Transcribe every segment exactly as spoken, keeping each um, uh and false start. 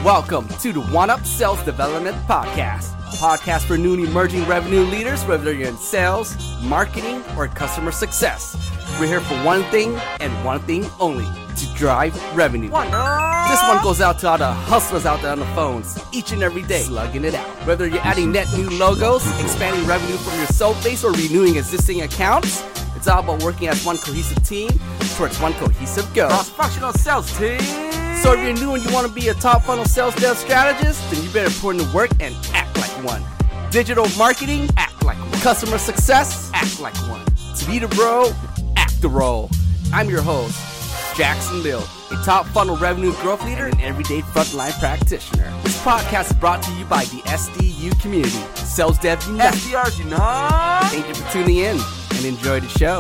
Welcome to the One Up Sales Development Podcast, a podcast for new and emerging revenue leaders, whether you're in sales, marketing, or customer success. We're here for one thing and one thing only, to drive revenue. One this one goes out to all the hustlers out there on the phones, each and every day, slugging it out. Whether you're adding net new logos, expanding revenue from your sales base, or renewing existing accounts, it's all about working as one cohesive team towards one cohesive goal. Cross-functional sales team. So if you're new and you want to be a top funnel sales dev strategist, then you better put in the work and act like one. Digital marketing, act like one. Customer success, act like one. To be the bro, act the role. I'm your host, Jackson Bill, a top funnel revenue growth leader and an everyday frontline practitioner. This podcast is brought to you by the S D U community, Sales Dev Unite. S D Rs Unite. Thank you for tuning in and enjoy the show.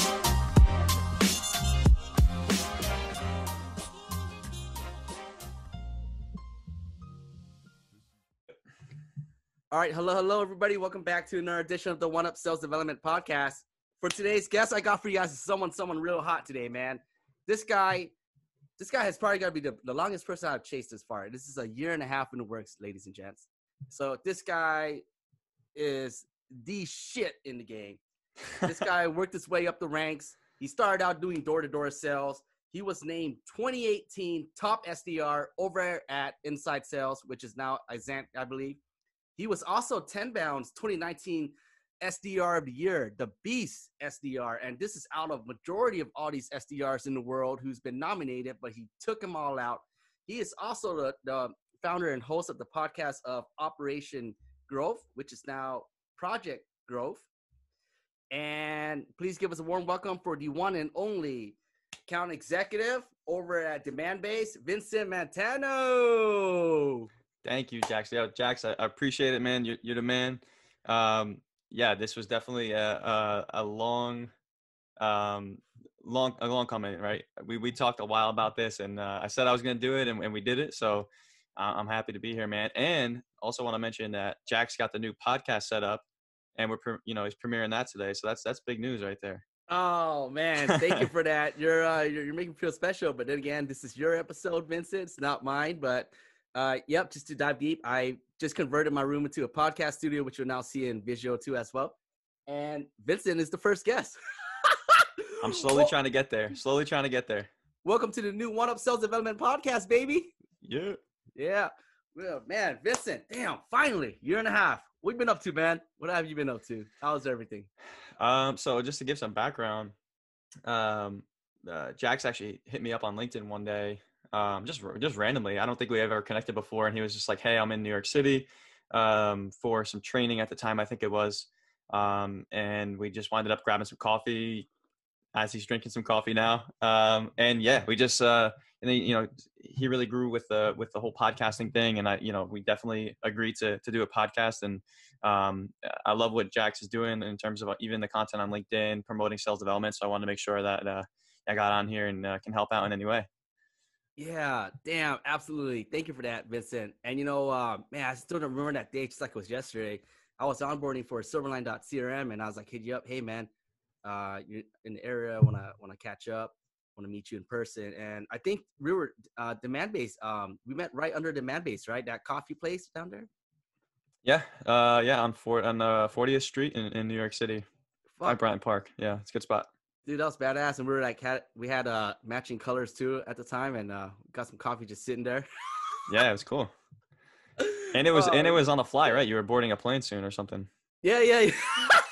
All right, hello, hello, everybody. Welcome back to another edition of the One Up Sales Development Podcast. For today's guest, I got for you guys someone, someone real hot today, man. This guy, this guy has probably got to be the, the longest person I've chased this far. This is a year and a half in the works, ladies and gents. So this guy is the shit in the game. This guy worked his way up the ranks. He started out doing door-to-door sales. He was named twenty eighteen top S D R over at Inside Sales, which is now Izant, I believe. He was also Tenbound's twenty nineteen S D R of the year, the Beast S D R. And this is out of majority of all these S D Rs in the world who's been nominated, but he took them all out. He is also the, the founder and host of the podcast of Operation Growth, which is now Project Growth. And please give us a warm welcome for the one and only account executive over at Demandbase, Vincent Montano. Thank you, Jax. Yeah, Jax, I, I appreciate it, man. You're, you're the man. Um, yeah, this was definitely a, a, a long, um, long, a long comment, right? We we talked a while about this, and uh, I said I was going to do it, and, and we did it. So uh, I'm happy to be here, man. And also want to mention that Jax got the new podcast set up, and we're, pre- you know, he's premiering that today. So that's that's big news right there. Oh man, thank you for that. You're, uh, you're you're making me feel special. But then again, this is your episode, Vincent. It's not mine, but. Uh, yep, just to dive deep, I just converted my room into a podcast studio, which you'll now see in visual too as well. And Vincent is the first guest. I'm slowly well, trying to get there. Slowly trying to get there. Welcome to the new One Up Sales Development Podcast, baby. Yeah. Yeah. Well, man, Vincent, damn, finally, year and a half. What have you been up to, man? What have you been up to? How's everything? Um, so just to give some background, um, uh, Jax actually hit me up on LinkedIn one day. Um, just, just randomly. I don't think we ever connected before. And he was just like, hey, I'm in New York City, um, for some training at the time, I think it was. Um, and we just winded up grabbing some coffee as he's drinking some coffee now. Um, and yeah, we just, uh, and then, you know, he really grew with the, with the whole podcasting thing. And I, you know, we definitely agreed to, to do a podcast. And, um, I love what Jax is doing in terms of even the content on LinkedIn, promoting sales development. So I wanted to make sure that, uh, I got on here and uh, can help out in any way. Yeah, damn, absolutely. Thank you for that, Vincent. And, you know, uh, man, I still don't remember that day just like it was yesterday. I was onboarding for silverline dot c r m, and I was like, hit you up. Hey, man, uh, you're in the area. Want to want to catch up. Want to meet you in person. And I think we were uh, Demandbase. Um, we met right under Demandbase, right? That coffee place down there? Yeah, uh, yeah, on, for, on uh, fortieth Street in, in New York City. By Bryant Park. Yeah, it's a good spot. Dude, that was badass, and we were like, had, we had uh, matching colors too at the time, and uh, got some coffee just sitting there. Yeah, it was cool. And it was uh, and it was on the fly, right? You were boarding a plane soon or something. Yeah, yeah, yeah.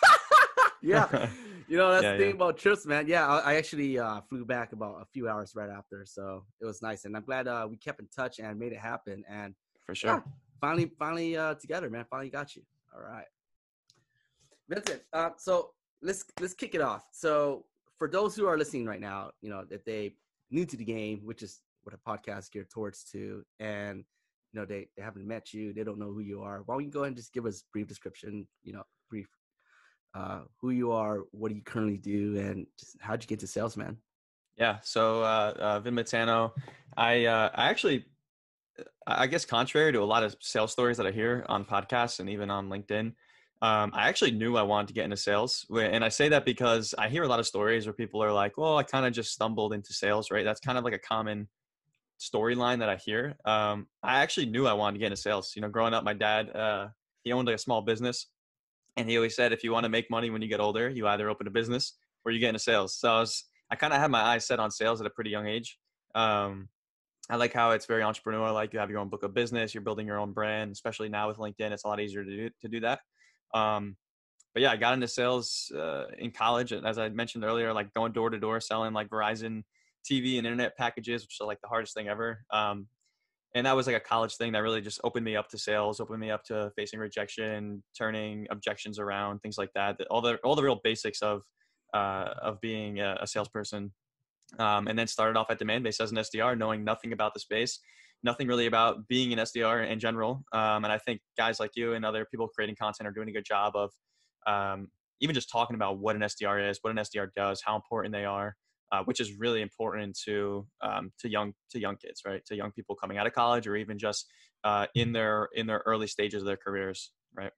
Yeah. You know, that's yeah, the thing yeah. about trips, man. Yeah, I, I actually uh, flew back about a few hours right after, so it was nice, and I'm glad uh, we kept in touch and made it happen. And for sure, yeah, finally, finally uh, together, man. Finally got you. All right, Vincent. Uh, so let's let's kick it off. So. For those who are listening right now, you know, that they new to the game, which is what a podcast is geared towards to, and, you know, they, they haven't met you, they don't know who you are. Why don't you go ahead and just give us a brief description, you know, brief, uh, who you are, what do you currently do, and just how'd you get to sales, man? Yeah. So, uh, uh Vin Montano, I, uh, I actually, I guess contrary to a lot of sales stories that I hear on podcasts and even on LinkedIn, Um, I actually knew I wanted to get into sales. And I say that because I hear a lot of stories where people are like, well, I kind of just stumbled into sales, right? That's kind of like a common storyline that I hear. Um, I actually knew I wanted to get into sales. You know, growing up, my dad, uh, he owned like a small business, and he always said, if you want to make money when you get older, you either open a business or you get into sales. So I was, I kind of had my eyes set on sales at a pretty young age. Um, I like how it's very entrepreneurial. Like you have your own book of business, you're building your own brand, especially now with LinkedIn, it's a lot easier to do, to do that. Um, but yeah, I got into sales uh, in college. And as I mentioned earlier, like going door to door, selling like Verizon T V and internet packages, which are like the hardest thing ever. Um, and that was like a college thing that really just opened me up to sales, opened me up to facing rejection, turning objections around, things like that. All the, all the real basics of, uh, of being a, a salesperson. Um, and then started off at Demandbase as an S D R, knowing nothing about the space, nothing really about being an S D R in general. Um, and I think guys like you and other people creating content are doing a good job of um, even just talking about what an S D R is, what an S D R does, how important they are, uh, which is really important to um, to young to young kids, right? To young people coming out of college or even just uh, in their in their early stages of their careers, right?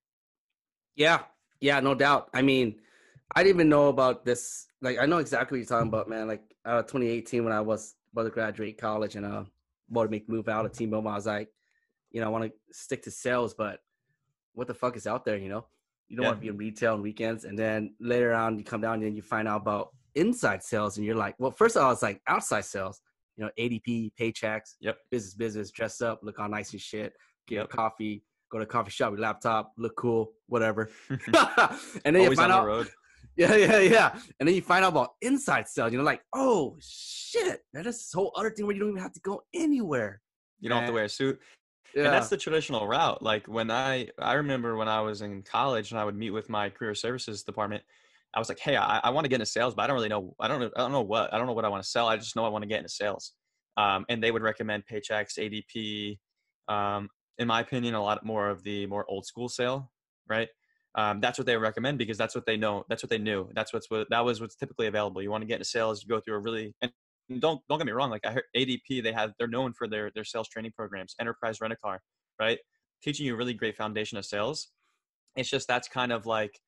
Yeah, yeah, no doubt. I mean, I didn't even know about this. Like, I know exactly what you're talking about, man. Like, uh, twenty eighteen, when I was about to graduate college and uh, about to make the move out of T-Mobile, I was like, you know, I want to stick to sales, but what the fuck is out there, you know? You don't Yeah. want to be in retail on weekends. And then later on, you come down and you find out about inside sales, and you're like, well, first of all, it's like outside sales, you know, A D P, paychecks, Yep. business, business, dress up, look all nice and shit, get Yep. a coffee, go to a coffee shop, your laptop, look cool, whatever. And then you Always find on out, the road. yeah, yeah, yeah. And then you find out about inside sales. You know, like, oh shit, that is this whole other thing where you don't even have to go anywhere. You don't have to And- wear a suit. Yeah. And that's the traditional route. Like when I, I remember when I was in college and I would meet with my career services department, I was like, hey, I, I want to get into sales, but I don't really know. I don't know. I don't know what, I don't know what I want to sell. I just know I want to get into sales. Um, and they would recommend Paychex, A D P. Um, in my opinion, a lot more of the more old school sale, right? Um, that's what they recommend because that's what they know. That's what they knew. That's what's what that was what's typically available. You want to get into sales, you go through a really, and don't don't get me wrong. Like I heard A D P, they have they're known for their their sales training programs, Enterprise Rent a Car, right? Teaching you a really great foundation of sales. It's just that's kind of like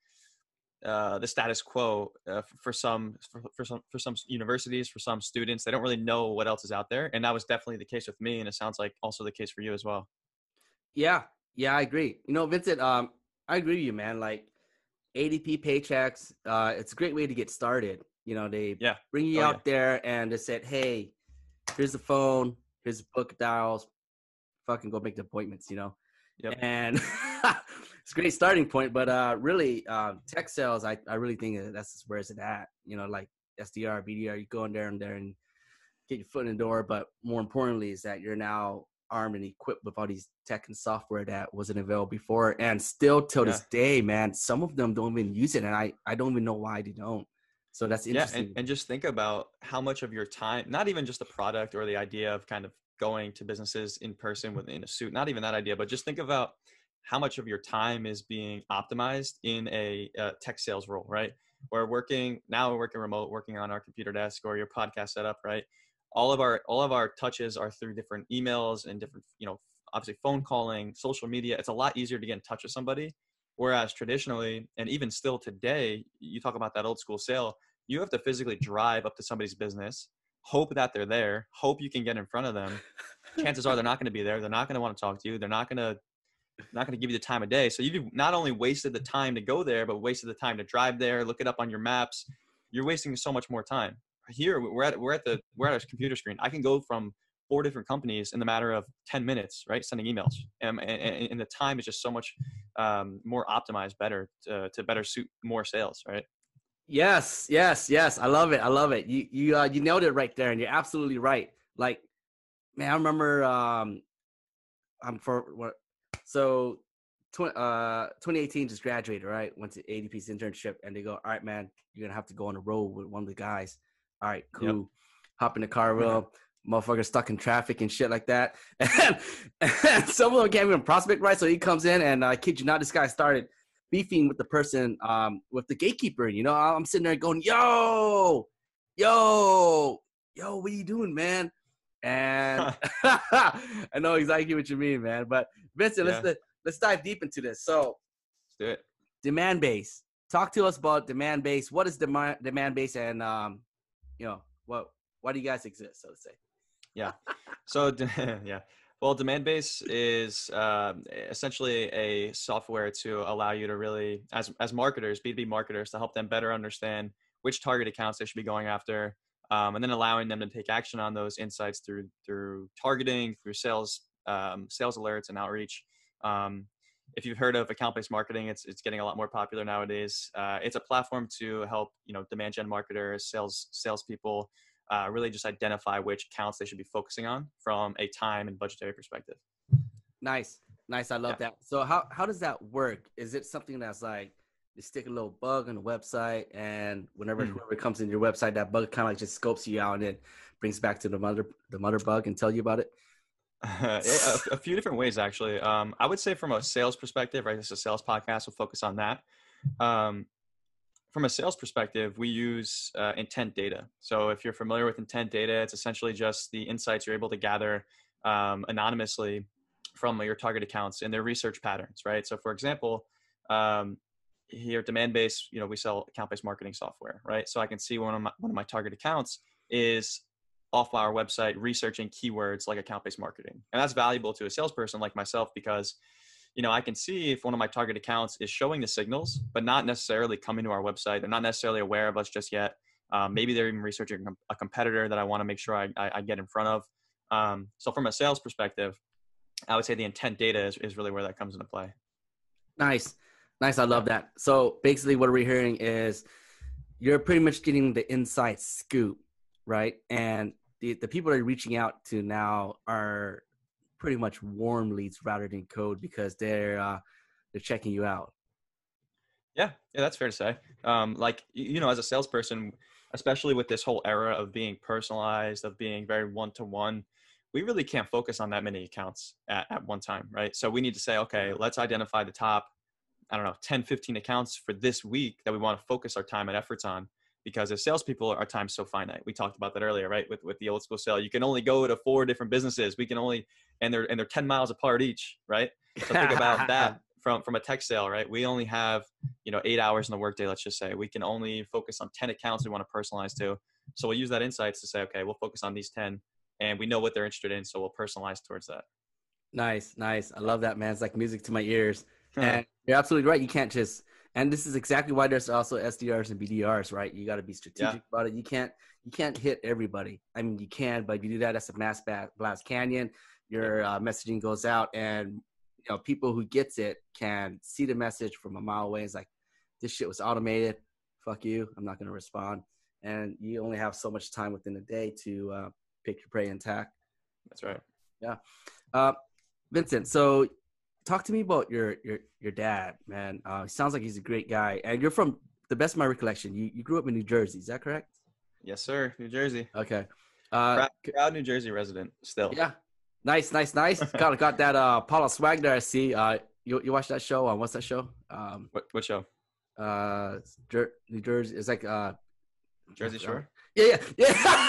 uh, the status quo uh, for some for, for some for some universities, for some students. They don't really know what else is out there, and that was definitely the case with me, and it sounds like also the case for you as well. Yeah, yeah, I agree. You know, Vincent, um, I agree with you, man. Like A D P paychecks, uh, it's a great way to get started. You know, they Yeah. bring you Oh, out yeah. there and they said, hey, here's the phone, here's the book of dials, fucking go make the appointments, you know? Yep. And it's a great starting point, but uh, really, uh, tech sales, I, I really think that that's where it's at. You know, like S D R, B D R, you go in there and there and get your foot in the door. But more importantly is that you're now armed and equipped with all these tech and software that wasn't available before. And still till Yeah. this day, man, some of them don't even use it. And I, I don't even know why they don't. So that's Yeah, interesting. and, and just think about how much of your time, not even just the product or the idea of kind of going to businesses in person within a suit, not even that idea, but just think about how much of your time is being optimized in a, uh tech sales role, right? We're working, now we're working remote, working on our computer desk or your podcast setup, right? All of our, all of our touches are through different emails and different, you know, obviously phone calling, social media. It's a lot easier to get in touch with somebody. Whereas traditionally, and even still today, you talk about that old school sale, you have to physically drive up to somebody's business, hope that they're there, hope you can get in front of them. Chances are they're not going to be there. They're not going to want to talk to you. They're not going to, not going to give you the time of day. So you've not only wasted the time to go there, but wasted the time to drive there, look it up on your maps. You're wasting so much more time. Here, we're at, we're at the, we're at a computer screen. I can go from four different companies in the matter of ten minutes, right? Sending emails. And, and, and the time is just so much um, more optimized, better to, to better suit more sales, right? Yes, yes, yes. I love it. I love it. You you uh, you nailed it right there, and you're absolutely right. Like, man, I remember um, I'm for what so tw- uh twenty eighteen just graduated, right? Went to A D P's internship, and they go, all right, man, you're gonna have to go on the road with one of the guys. All right, cool. Yep. Hop in the car, real motherfucker stuck in traffic and shit like that. And, and some of them can't even prospect right, so he comes in and I uh, kid you not, this guy started beefing with the person, um, with the gatekeeper. You know, I'm sitting there going, yo, yo, yo, what are you doing, man? And I know exactly what you mean, man. But Vincent, Yeah. let's let's dive deep into this. So, Let's do it. demand base. Talk to us about demand base. What is demand demand base, and um, you know, what why do you guys exist, so to say? Yeah. So yeah. Well, Demandbase is um, essentially a software to allow you to really, as as marketers, B two B marketers, to help them better understand which target accounts they should be going after, um, and then allowing them to take action on those insights through through targeting, through sales um, sales alerts and outreach. Um, if you've heard of account-based marketing, it's it's getting a lot more popular nowadays. Uh, it's a platform to help you know demand gen marketers, sales salespeople. Uh, really just identify which accounts they should be focusing on from a time and budgetary perspective. Nice. Nice. I love Yeah. that. So how, how does that work? Is it something that's like you stick a little bug on the website and whenever Hmm. whoever comes in your website, that bug kind of like just scopes you out and then brings back to the mother, the mother bug and tell you about it? a, a few different ways, actually. Um, I would say from a sales perspective, right? This is a sales podcast. We'll focus on that. Um, from a sales perspective, we use uh, intent data. So if you're familiar with intent data, it's essentially just the insights you're able to gather um, anonymously from your target accounts and their research patterns, right? So for example, um, here at Demandbase, you know, we sell account-based marketing software, right? So I can see one of my, one of my target accounts is off our website researching keywords like account-based marketing. And that's valuable to a salesperson like myself because you know, I can see if one of my target accounts is showing the signals, but not necessarily coming to our website. They're not necessarily aware of us just yet. Um, maybe they're even researching a competitor that I want to make sure I, I, I get in front of. Um, so from a sales perspective, I would say the intent data is, is really where that comes into play. Nice. Nice. I love that. So basically what we're hearing is you're pretty much getting the inside scoop, right? And the, the people that you're reaching out to now are pretty much warm leads rather than code because they're uh, they're checking you out. Yeah, yeah, that's fair to say. Um, like you know, as a salesperson, especially with this whole era of being personalized, of being very one to one, we really can't focus on that many accounts at, at one time, right? So we need to say, okay, let's identify the top, I don't know, ten, fifteen accounts for this week that we want to focus our time and efforts on. Because as salespeople, our time's so finite. We talked about that earlier, right? With with the old school sale, you can only go to four different businesses. We can only, and they're and they're ten miles apart each, right? So think about that from from a tech sale, right? We only have you know eight hours in the workday. Let's just say we can only focus on ten accounts we want to personalize to. So we'll use that insights to say, okay, we'll focus on these ten, and we know what they're interested in, so we'll personalize towards that. Nice, nice. I love that, man. It's like music to my ears. And you're absolutely right. You can't just. And this is exactly why there's also S D Rs and B D Rs, right? You got to be strategic Yeah. about it. You can't you can't hit everybody. I mean, you can, but if you do that, that's a mass blast canyon. Your uh, messaging goes out, and you know people who gets it can see the message from a mile away. It's like, this shit was automated. Fuck you. I'm not gonna respond. And you only have so much time within the day to uh, pick your prey and attack. That's right. Yeah. Uh, Vincent, so talk to me about your your your dad, man. Uh, he sounds like he's a great guy, and you're from the best of my recollection. You you grew up in New Jersey, is that correct? Yes, sir. New Jersey. Okay. Uh, proud, proud New Jersey resident still. Yeah. Nice, nice, nice. got got that uh Paula swag there. I see. Uh, you you watch that show? On what's that show? Um, What what show? Uh, Jer- New Jersey. It's like uh, Jersey Shore. Yeah, yeah, yeah.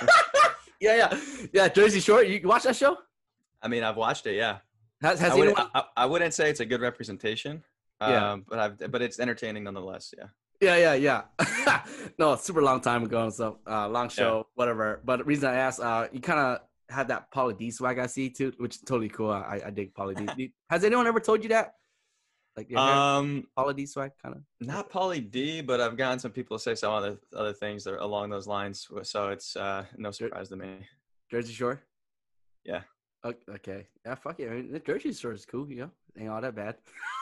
yeah, yeah, yeah. Jersey Shore. You, you watch that show? I mean, I've watched it. Yeah. Has, has I, wouldn't, anyone? I, I wouldn't say it's a good representation. Yeah. Um, but I've but it's entertaining nonetheless. Yeah. Yeah, yeah, yeah. No, super long time ago. So uh, long show, yeah. Whatever. But the reason I asked, uh, you kind of had that Pauly D swag I see too, which is totally cool. I, I dig Pauly D. Has anyone ever told you that? Like your um, Pauly D swag, kind of. Not Pauly D, but I've gotten some people to say some other other things that are along those lines. So it's uh, no surprise to me. Jersey Shore. Yeah. Okay. Yeah. Fuck it. I mean, the Jersey Shore is cool. You know, ain't all that bad.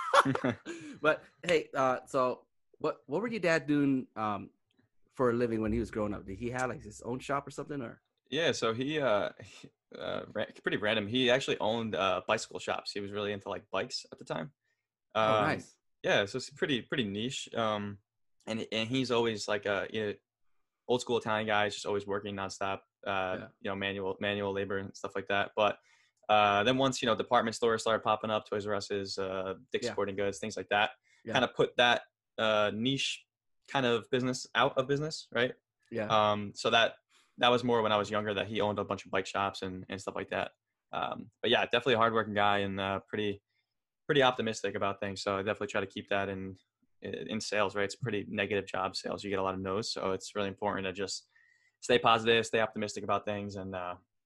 But hey, uh, so what what were your dad doing um for a living when he was growing up? Did he have like his own shop or something, or? Yeah. So he uh, he, uh pretty random. He actually owned uh bicycle shops. He was really into like bikes at the time. Um, oh, nice. Yeah. So it's pretty pretty niche. Um, and and he's always like a you know, old school Italian guy, just always working nonstop. Uh, yeah. You know, manual manual labor and stuff like that. But uh, then once you know department stores started popping up, Toys R Us's, uh, Dick's yeah. Sporting Goods, things like that, yeah. kind of put that uh, niche kind of business out of business, right? Yeah. Um, so that that was more when I was younger, that he owned a bunch of bike shops and, and stuff like that. Um, but yeah, definitely a hardworking guy and uh, pretty pretty optimistic about things. So I definitely try to keep that in in sales, right? It's a pretty negative job, sales. You get a lot of no's, so it's really important to just stay positive, stay optimistic about things, and uh,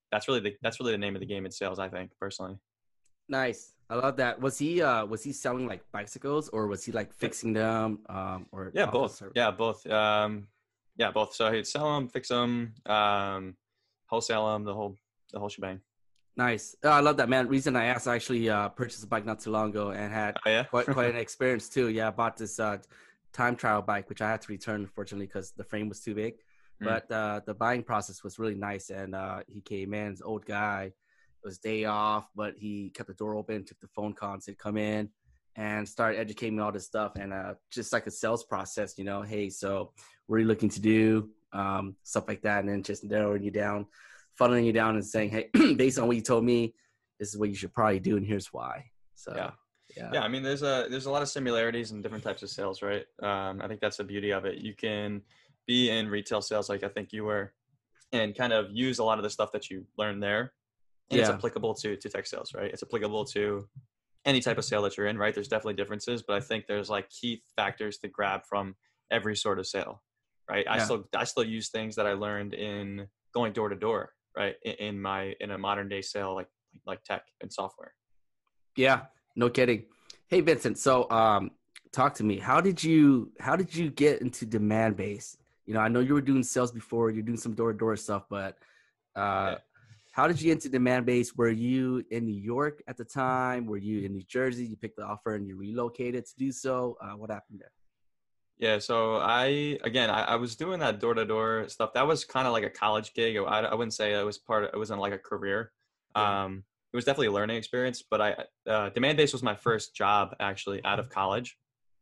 that's really the that's really the name of the game in sales, I think, personally. Nice. I love that. Was he uh was he selling like bicycles, or was he like fixing them? Um or Yeah, office both. service? Yeah, both. Um, yeah, both. So he'd sell them, fix them, um, wholesale them, the whole the whole shebang. Nice. Oh, I love that, man. Reason I asked, I actually uh purchased a bike not too long ago and had Oh yeah, quite quite an experience too. Yeah, I bought this uh time trial bike, which I had to return unfortunately because the frame was too big. Mm. But uh the buying process was really nice, and uh he came in, this old guy. It was day off, but he kept the door open, took the phone call and said, come in, and started educating me all this stuff. And uh, just like a sales process, you know, hey, so what are you looking to do? Um, stuff like that. And then just narrowing you down, funneling you down and saying, hey, based on what you told me, this is what you should probably do. And here's why. So, yeah. yeah. Yeah, I mean, there's a there's a lot of similarities in different types of sales, right? Um, I think that's the beauty of it. You can be in retail sales, like I think you were, and kind of use a lot of the stuff that you learned there. And yeah. it's applicable to, to tech sales, right? It's applicable to any type of sale that you're in, right? There's definitely differences, but I think there's like key factors to grab from every sort of sale, right? I Yeah. still, I still use things that I learned in going door to door, right? In, in my, in a modern day sale, like, like tech and software. Yeah. No kidding. Hey, Vincent. So, um, talk to me. How did you, how did you get into demand base? You know, I know you were doing sales before, you're doing some door to door stuff, but, uh, Yeah. how did you get into demand base? Were you in New York at the time? Were you in New Jersey? You picked the offer and you relocated to do so. Uh, what happened there? Yeah. So I, again, I, I was doing that door to door stuff. That was kind of like a college gig. I, I wouldn't say it was part of, it wasn't like a career. Yeah. Um, it was definitely a learning experience, but I, uh, demand base was my first job actually out of college.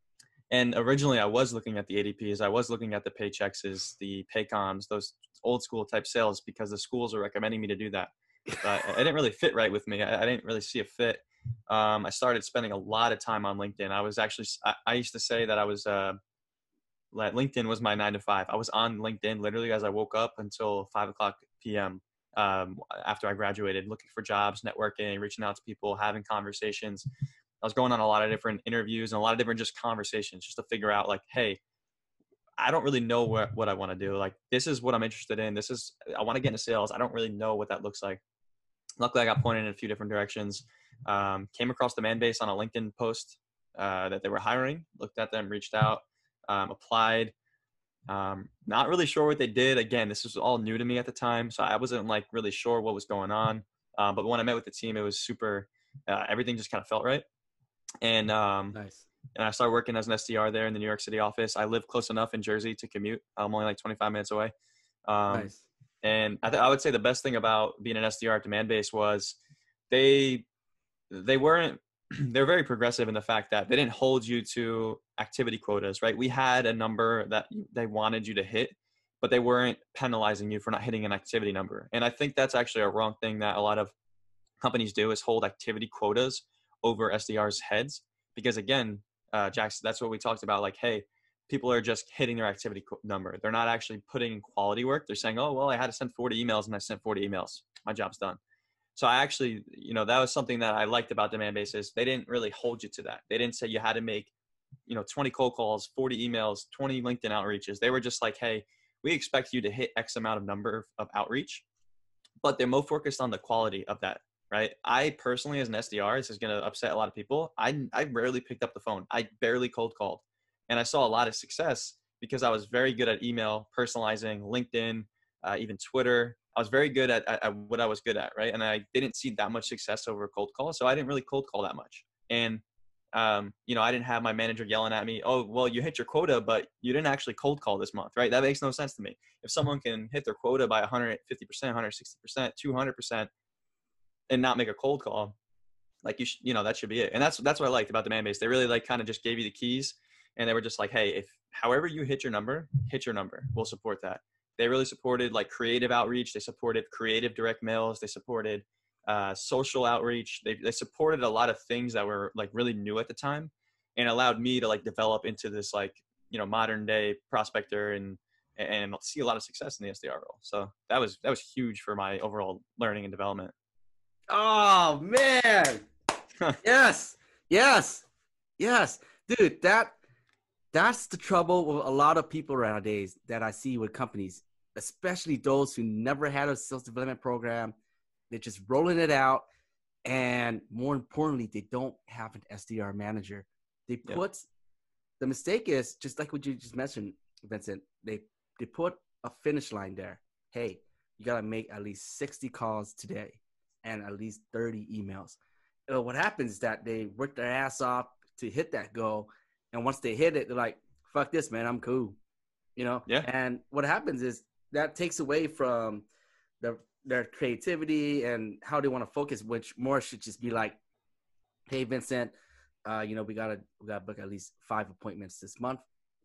And originally I was looking at the A D Ps. I was looking at the Paychexes, the Paycoms, those old school type sales, because the schools are recommending me to do that. But it didn't really fit right with me. I, I didn't really see a fit. Um, I started spending a lot of time on LinkedIn. I was actually, I, I used to say that I was, uh, that LinkedIn was my nine to five. I was on LinkedIn literally as I woke up until five o'clock P M Um, after I graduated, looking for jobs, networking, reaching out to people, having conversations. I was going on a lot of different interviews and a lot of different just conversations just to figure out like, hey, I don't really know what, what I want to do. Like, this is what I'm interested in. This is, I want to get into sales. I don't really know what that looks like. Luckily, I got pointed in a few different directions. Um, came across Demand Base on a LinkedIn post uh, that they were hiring, looked at them, reached out, um, applied. Um, not really sure what they did. Again, this was all new to me at the time, so I wasn't like really sure what was going on. Um, but when I met with the team, it was super, uh, everything just kind of felt right. And, um, Nice. and I started working as an S D R there in the New York City office. I live close enough in Jersey to commute. I'm only like twenty-five minutes away. Um, Nice. And I, th- I would say the best thing about being an S D R at Demand Base was they they weren't they're very progressive in the fact that they didn't hold you to activity quotas, right? We had a number that they wanted you to hit, but they weren't penalizing you for not hitting an activity number. And I think that's actually a wrong thing that a lot of companies do, is hold activity quotas over S D Rs' heads. Because again, uh, Jax, that's what we talked about. Like, hey, people are just hitting their activity number. They're not actually putting in quality work. They're saying, oh, well, I had to send forty emails and I sent forty emails. My job's done. So I actually, you know, that was something that I liked about Demand Bases. They didn't really hold you to that. They didn't say you had to make, you know, twenty cold calls, forty emails, twenty LinkedIn outreaches. They were just like, hey, we expect you to hit X amount of number of outreach, but they're more focused on the quality of that, right? I personally, as an S D R, this is going to upset a lot of people. I, I rarely picked up the phone. I barely cold called. And I saw a lot of success because I was very good at email, personalizing, LinkedIn, uh, even Twitter. I was very good at, at, at what I was good at, right? And I didn't see that much success over a cold call. So I didn't really cold call that much. And, um, you know, I didn't have my manager yelling at me, oh, well, you hit your quota, but you didn't actually cold call this month, right? That makes no sense to me. If someone can hit their quota by one hundred fifty percent, one hundred sixty percent, two hundred percent and not make a cold call, like you should, you know, that should be it. And that's, that's what I liked about Demand Base. They really like kind of just gave you the keys. And they were just like, hey, if however you hit your number, hit your number. We'll support that. They really supported like creative outreach. They supported creative direct mails. They supported uh, social outreach. They they supported a lot of things that were like really new at the time, and allowed me to like develop into this like, you know, modern day prospector and and see a lot of success in the S D R role. So that was that was huge for my overall learning and development. Oh man. Yes. Yes. Yes. Dude, that that's the trouble with a lot of people nowadays that I see with companies, especially those who never had a sales development program, they're just rolling it out. And more importantly, they don't have an S D R manager. They Yeah. put the mistake is just like what you just mentioned, Vincent. They they put a finish line there. Hey, you gotta make at least sixty calls today and at least thirty emails. Uh, what happens is that they work their ass off to hit that goal, and once they hit it, they're like, "Fuck this, man, I'm cool," you know. Yeah. And what happens is that takes away from the their creativity and how they want to focus, which more should just be like, "Hey, Vincent, uh, you know, we gotta we gotta book at least five appointments this month.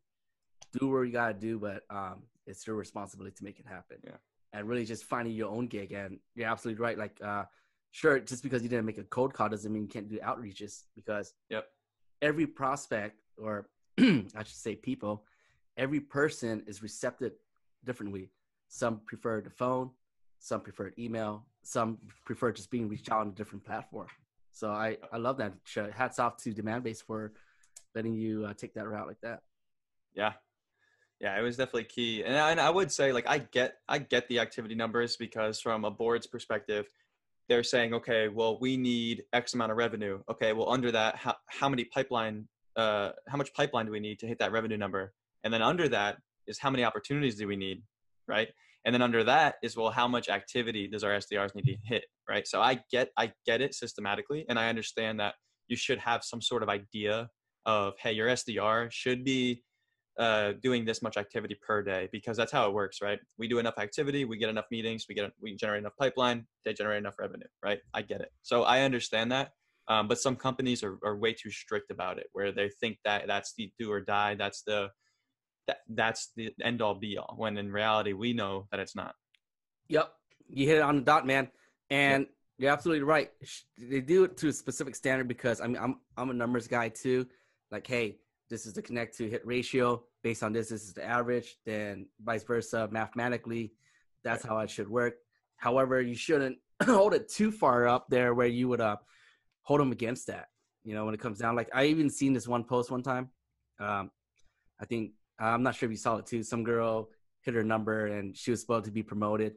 Do what you gotta do, but um, it's your responsibility to make it happen." Yeah. And really just finding your own gig. And you're absolutely right. Like, uh, sure, just because you didn't make a cold call doesn't mean you can't do outreaches, because Yep. every prospect, or I should say people, every person is receptive differently. Some prefer the phone, some prefer email, some prefer just being reached out on a different platform. So I, I love that. Hats off to Demandbase for letting you uh, take that route like that. Yeah. Yeah, it was definitely key. And I, and I would say, like, I get I get the activity numbers, because from a board's perspective, they're saying, okay, well, we need X amount of revenue. Okay, well, under that, how, how many pipeline, uh, how much pipeline do we need to hit that revenue number? And then under that is how many opportunities do we need, right? And then under that is, well, how much activity does our S D Rs need to hit, right? So I get I get it systematically, and I understand that you should have some sort of idea of, hey, your S D R should be uh, doing this much activity per day, because that's how it works, right? We do enough activity, we get enough meetings, we get we generate enough pipeline, they generate enough revenue, right? I get it. So I understand that, um, but some companies are, are way too strict about it, where they think that that's the do or die, that's the that that's the end all be all, when in reality we know that it's not. Yep, you hit it on the dot, man. And Yep. you're absolutely right. They do it to a specific standard, because I mean, I'm I'm a numbers guy too. Like, hey, this is the connect to hit ratio. Based on this, this is the average. Then vice versa, mathematically, that's Right. how it should work. However, you shouldn't hold it too far up there where you would uh hold them against that. You know, when it comes down, like I even seen this one post one time. Um, I think I'm not sure if you saw it too. Some girl hit her number and she was supposed to be promoted,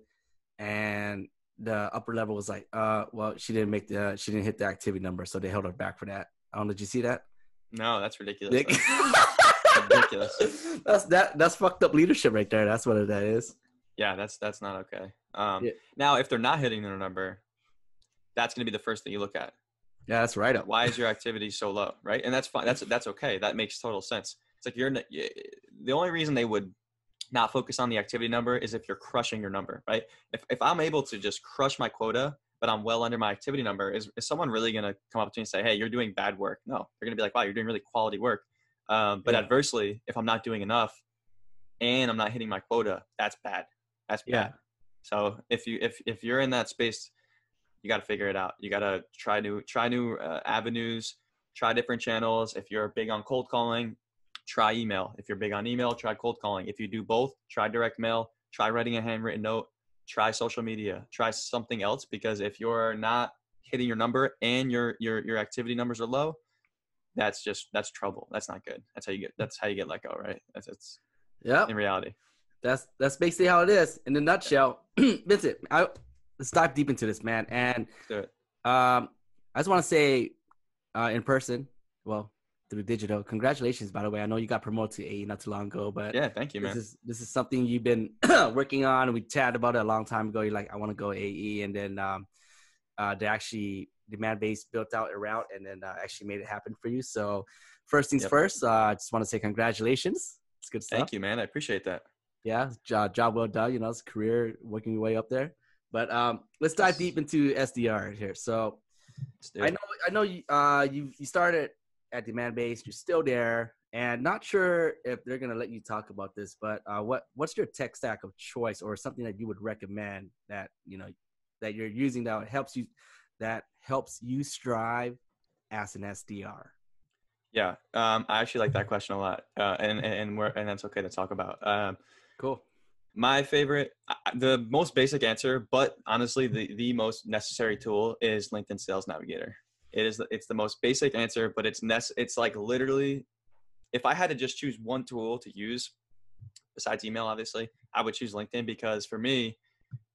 and the upper level was like, uh, well, she didn't make the, she didn't hit the activity number, so they held her back for that. I don't know. Did you see that? No, that's ridiculous. Nick? That's ridiculous. That's that. That's fucked up leadership right there. That's what that is. Yeah, that's that's not okay. Um, Yeah. Now, if they're not hitting their number, that's going to be the first thing you look at. Yeah, that's right up. Why is your activity so low, right? And that's fine. That's that's okay. That makes total sense. It's like you're n- y- the only reason they would not focus on the activity number is if you're crushing your number, right? If if I'm able to just crush my quota, but I'm well under my activity number, is, is someone really going to come up to me and say, hey, you're doing bad work? No, they're going to be like, wow, you're doing really quality work. Um, but Yeah. adversely, if I'm not doing enough and I'm not hitting my quota, that's bad. That's bad. Yeah. So if you if if you're in that space, you got to figure it out. You got to try new try new uh, avenues, try different channels. If you're big on cold calling, try email. If you're big on email, try cold calling. If you do both, try direct mail, try writing a handwritten note, try social media, try something else, because if you're not hitting your number and your your your activity numbers are low, that's just that's trouble. That's not good. That's how you get that's how you get let go, right? That's it's Yep. in reality. That's that's basically how it is in a nutshell. Vincent, I, let's dive deep into this, man. And Let's do it. um, I just want to say, uh, in person, well, through digital, congratulations, by the way. I know you got promoted to A E not too long ago, but Yeah, thank you, man. this is this is something you've been working on. We chatted about it a long time ago. You're like, I want to go A E, and then um, uh, they actually Demandbase built out a route, and then uh, actually made it happen for you. So, first things Yep. first, uh, I just want to say congratulations. It's good stuff. Thank you, man. I appreciate that. Yeah, job, job well done. You know, it's a career working your way up there. But um, let's dive Yes. deep into S D R here. So Let's do I it. know, I know you, uh, you you started at Demandbase. You're still there, and not sure if they're gonna let you talk about this. But uh, what what's your tech stack of choice, or something that you would recommend that you know that you're using that helps you that helps you strive as an S D R? Yeah, um, I actually like that question a lot, uh, and and and, we're, and that's okay to talk about. Um, Cool. my favorite, I- the most basic answer, but honestly, the the most necessary tool is LinkedIn Sales Navigator. It is it's the most basic answer, but it's nec- It's like literally, if I had to just choose one tool to use besides email, obviously, I would choose LinkedIn, because for me,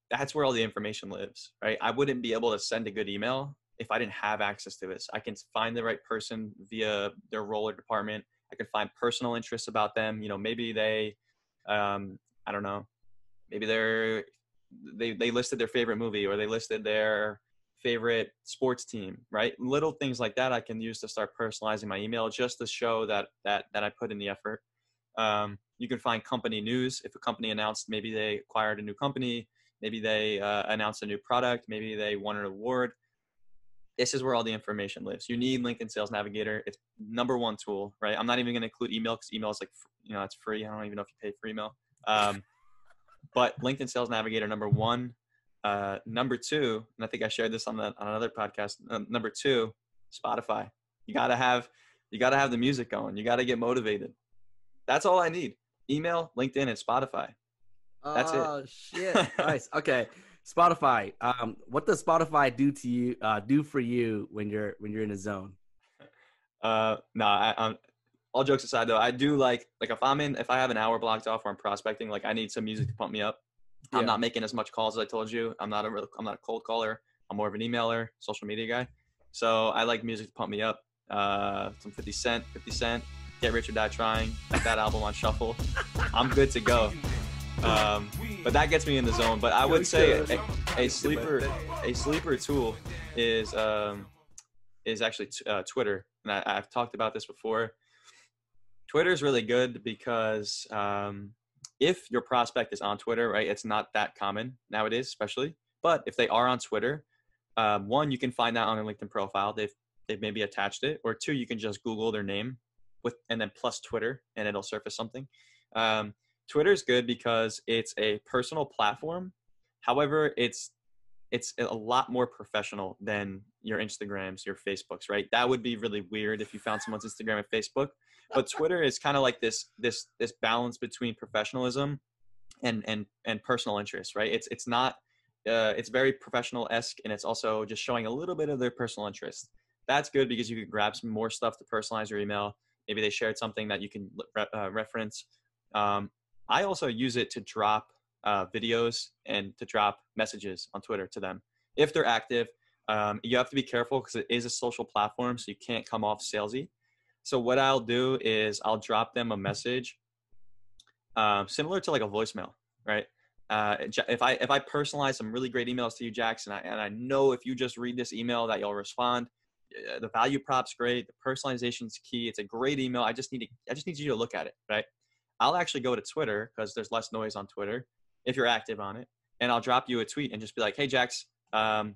that's where all the information lives, right? I wouldn't be able to send a good email if I didn't have access to this. I can find the right person via their role or department. I can find personal interests about them. You know, maybe they, um, I don't know, maybe they're, they, they listed their favorite movie, or they listed their favorite sports team, right? Little things like that I can use to start personalizing my email just to show that, that, that I put in the effort. Um, you can find company news. If a company announced, maybe they acquired a new company, maybe they uh, announced a new product, maybe they won an award. This is where all the information lives. You need LinkedIn Sales Navigator. It's number one tool, right? I'm not even going to include email because email is like, you know, it's free. I don't even know if you pay for email. Um, but LinkedIn Sales Navigator, number one. Uh, number two, and I think I shared this on, the, on another podcast. Uh, number two, Spotify. You gotta have, you gotta have the music going. You gotta get motivated. That's all I need. Email, LinkedIn, and Spotify. That's oh, it. shit. Nice. Okay. Spotify. Um, what does Spotify do to you, uh, do for you when you're, when you're in a zone? Uh, no, I, I'm, all jokes aside though, I do like, like if I'm in, if I have an hour blocked off where I'm prospecting, like I need some music to pump me up. I'm Yeah. not making as much calls as I told you. I'm not a real, I'm not a cold caller. I'm more of an emailer, social media guy. So I like music to pump me up. Uh, some fifty Cent, fifty Cent, Get Rich or Die Trying, put that album on shuffle. I'm good to go. Um, but that gets me in the zone. But I would say a, a sleeper, a sleeper tool is um, is actually t- uh, Twitter. And I, I've talked about this before. Twitter is really good because um, if your prospect is on Twitter, right, it's not that common nowadays, especially. But if they are on Twitter, um, one, you can find that on their LinkedIn profile. They've they've maybe attached it, or two, you can just Google their name with and then plus Twitter, and it'll surface something. Um, Twitter is good because it's a personal platform. However, it's it's a lot more professional than your Instagrams, your Facebooks, right? That would be really weird if you found someone's Instagram and Facebook. But Twitter is kind of like this this this balance between professionalism and and and personal interest, right? It's it's not uh, it's very professional-esque, and it's also just showing a little bit of their personal interest. That's good because you can grab some more stuff to personalize your email. Maybe they shared something that you can uh, reference. Um, I also use it to drop uh, videos and to drop messages on Twitter to them if they're active. Um, you have to be careful because it is a social platform, so you can't come off salesy. So what I'll do is I'll drop them a message um, similar to like a voicemail, right? Uh, if I if I personalize some really great emails to you, Jackson, and I, and I know if you just read this email that you'll respond. The value prop's great. The personalization is key. It's a great email. I just need to I just need you to look at it, right? I'll actually go to Twitter because there's less noise on Twitter if you're active on it, and I'll drop you a tweet and just be like, "Hey, Jax, um,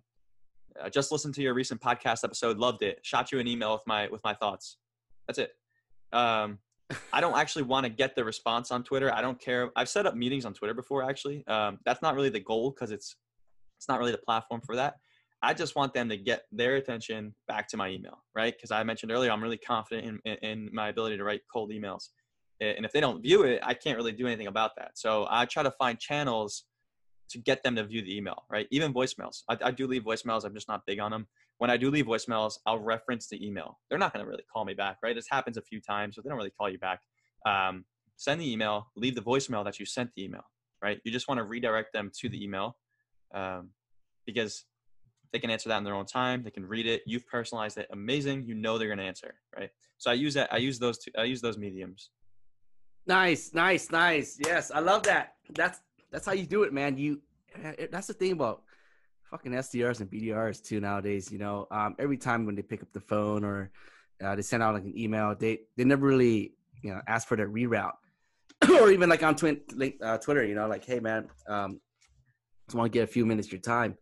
I just listened to your recent podcast episode. Loved it. Shot you an email with my with my thoughts." That's it. Um, I don't actually want to get the response on Twitter. I don't care. I've set up meetings on Twitter before, actually. Um, that's not really the goal because it's it's not really the platform for that. I just want them to get their attention back to my email, right? Because I mentioned earlier, I'm really confident in, in, in my ability to write cold emails. And if they don't view it, I can't really do anything about that. So I try to find channels to get them to view the email, right? Even voicemails. I, I do leave voicemails. I'm just not big on them. When I do leave voicemails, I'll reference the email. They're not going to really call me back, right? This happens a few times, but they don't really call you back. Um, send the email, leave the voicemail that you sent the email, right? You just want to redirect them to the email um, because they can answer that in their own time. They can read it. You've personalized it. Amazing. You know they're going to answer, right? So I use that. I use those two. I use those mediums. Nice, nice, nice. Yes, I love that. That's that's how you do it, man. You that's the thing about fucking S D Rs and B D Rs too nowadays. You know, um, every time when they pick up the phone or uh, they send out like an email, they they never really you know ask for the reroute, or even like on twin, uh, Twitter. You know, like, hey man, um, just want to get a few minutes of your time,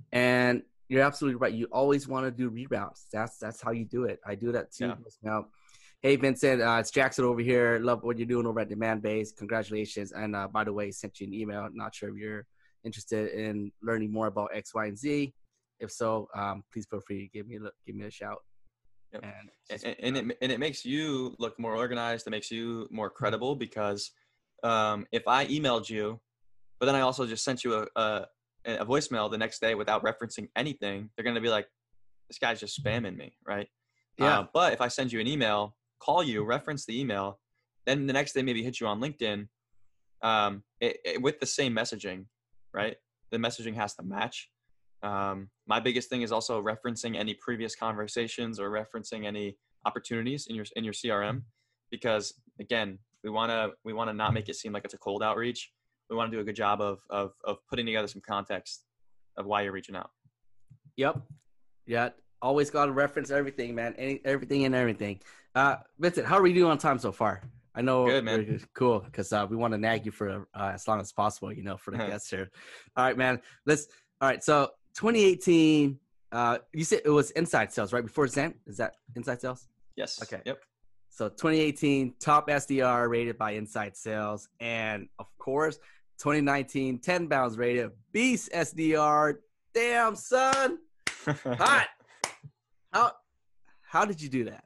and you're absolutely right. You always want to do reroutes. That's that's how you do it. I do that too. Yeah. Now, hey Vincent, uh, it's Jackson over here. Love what you're doing over at Demand Base. Congratulations. And uh, by the way, sent you an email. Not sure if you're interested in learning more about X, Y, and Z. If so, um, please feel free to give me a look, give me a shout. Yep. And, and, and, and, it, and it makes you look more organized. It makes you more credible because um, if I emailed you, but then I also just sent you a, a a voicemail the next day without referencing anything, they're going to be like, this guy's just spamming me, right? Yeah. Uh, but if I send you an email, call you, reference the email, then the next day maybe hit you on LinkedIn um, it, it, with the same messaging, right? the messaging has to match. Um, my biggest thing is also referencing any previous conversations or referencing any opportunities in your in your C R M, because again, we want to we want to not make it seem like it's a cold outreach. We want to do a good job of of of putting together some context of why you're reaching out. Yep. Yeah. Always got to reference everything, man. Any, everything and everything. Uh, Vincent, how are we doing on time so far? I know. Good, man. We're cool, because uh, we want to nag you for uh, as long as possible, you know, for the guests here. All right, man. Let's. All right. So twenty eighteen. Uh, you said it was inside sales, right? Before Zen, is that inside sales? Yes. Okay. Yep. So twenty eighteen top S D R rated by Inside Sales, and of course twenty nineteen ten bounds rated Beast S D R. Damn, son, hot. How how did you do that?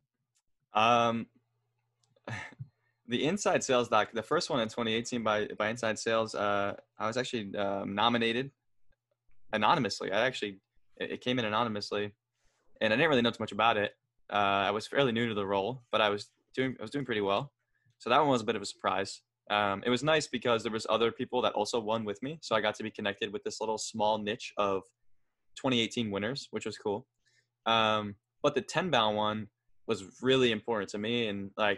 Um, the Inside Sales doc, the first one in twenty eighteen by by Inside Sales, uh, I was actually um, nominated anonymously. I actually it, it came in anonymously, and I didn't really know too much about it. Uh, I was fairly new to the role, but I was doing I was doing pretty well. So that one was a bit of a surprise. Um, it was nice because there was other people that also won with me, so I got to be connected with this little small niche of twenty eighteen winners, which was cool. Um, but the ten bound one was really important to me, and like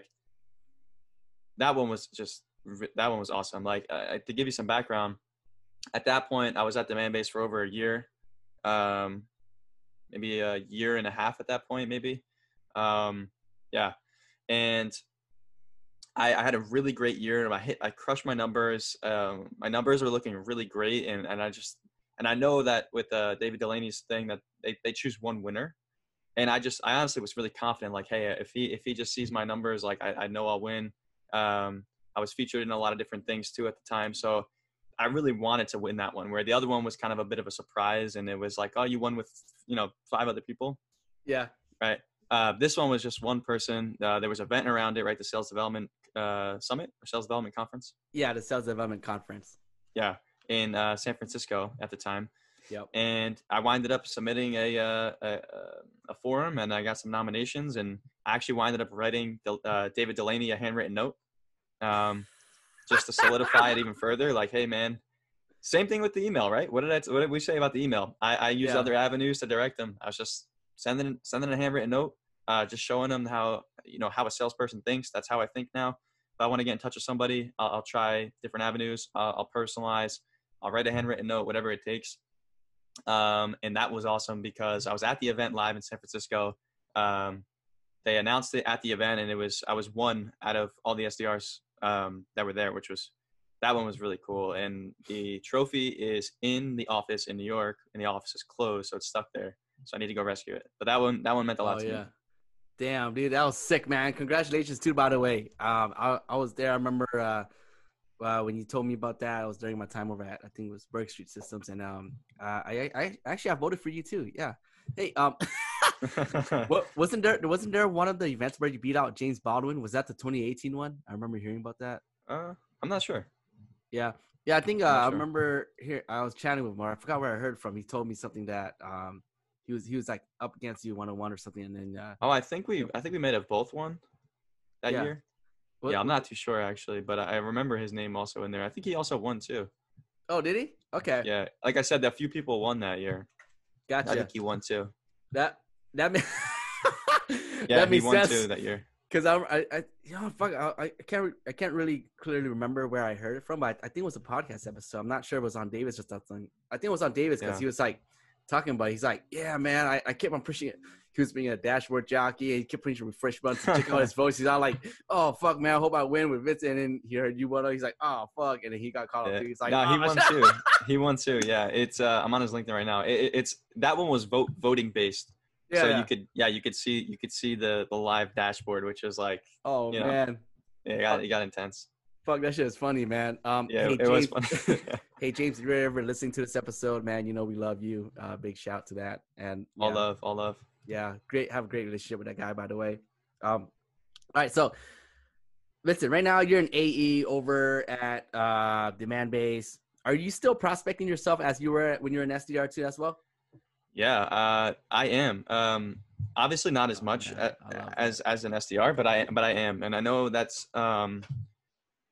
that one was just that one was awesome. Like uh, to give you some background, at that point I was at Demand Base for over a year, um, maybe a year and a half at that point, maybe. Um, yeah. And I, I had a really great year. I hit, I crushed my numbers. Um, my numbers were looking really great. And, and I just, and I know that with uh, David Delaney's thing that they, they choose one winner. And I just, I honestly was really confident, like, hey, if he, if he just sees my numbers, like I, I know I'll win. Um, I was featured in a lot of different things too at the time. So I really wanted to win that one, where the other one was kind of a bit of a surprise. And it was like, oh, you won with, you know, five other people. Yeah. Right. Uh, this one was just one person. Uh, there was an event around it, right? The Sales Development uh, Summit or Sales Development Conference. Yeah, the Sales Development Conference. Yeah, in uh, San Francisco at the time. Yep. And I winded up submitting a, uh, a a forum, and I got some nominations, and I actually winded up writing uh, David Delaney a handwritten note, um, just to solidify it even further. Like, hey, man. Same thing with the email, right? What did I? What did we say about the email? I, I used Yeah. other avenues to direct them. I was just sending sending a handwritten note, uh, just showing them how you know how a salesperson thinks. That's how I think now. If I want to get in touch with somebody, I'll, I'll try different avenues. Uh, I'll personalize. I'll write a handwritten note, whatever it takes. Um, and that was awesome because I was at the event live in San Francisco. Um, they announced it at the event, and it was I was one out of all the S D Rs um, that were there, which was. That one was really cool. And the trophy is in the office in New York, and the office is closed, so it's stuck there. So I need to go rescue it. But that one, that one meant a lot Oh, to yeah. me. Damn, dude, that was sick, man. Congratulations, too, by the way. Um, I, I was there. I remember uh, uh, when you told me about that, I was during my time over at, I think it was Berg Street Systems. And um, uh, I, I actually, I voted for you, too. Yeah. Hey, um, what, wasn't there wasn't there one of the events where you beat out James Baldwin? Was that the twenty eighteen one? I remember hearing about that. uh, I'm not sure. Yeah. Yeah, I think uh, I'm not I sure. remember here I was chatting with him. I forgot where I heard from. He told me something that um he was he was like up against you one on one or something, and then uh Oh, I think we, I think we may have both won that Yeah. year. what- yeah, I'm what- not too sure actually, but I remember his name also in there. I think he also won too. Oh, did he? Okay. Yeah, like I said, a few people won that year. Gotcha. I think he won too. That that makes Yeah, that he makes won sense. too that year. Because I, I, I, you know, fuck, I, I can't, I can't really clearly remember where I heard it from, but I, I think it was a podcast episode. I'm not sure it was on Davis or something. I think it was on Davis because Yeah. he was like talking about. It. He's like, yeah, man, I, I kept on pushing it. He was being a dashboard jockey, and he kept pushing refresh buttons to check out his voice. He's all like, oh fuck, man, I hope I win with Vincent. And then he heard you won. He's like, oh fuck, and then he got called Yeah. up too. He's like, no, oh, he won too. He won too. Yeah, it's. Uh, I'm on his LinkedIn right now. It, it- it's that one was vote voting based. Yeah, so yeah. you could, yeah, you could see, you could see the the live dashboard, which was like, oh you know, man, yeah, it got, it got intense. fuck, that shit is funny, man. Um, Yeah, hey, it was James, fun. Yeah. hey James, if you're ever listening to this episode, man, you know we love you. Uh, big shout to that, and All yeah. love, all love. Yeah, great. Have a great relationship with that guy, by the way. Um, all right, so listen, right now you're an A E over at uh, Demand Base. Are you still prospecting yourself as you were when you were an S D R too as well? Yeah, uh, I am. Um, obviously not as Oh, much man, a- I love as as an S D R, but I but I am, and I know that's um,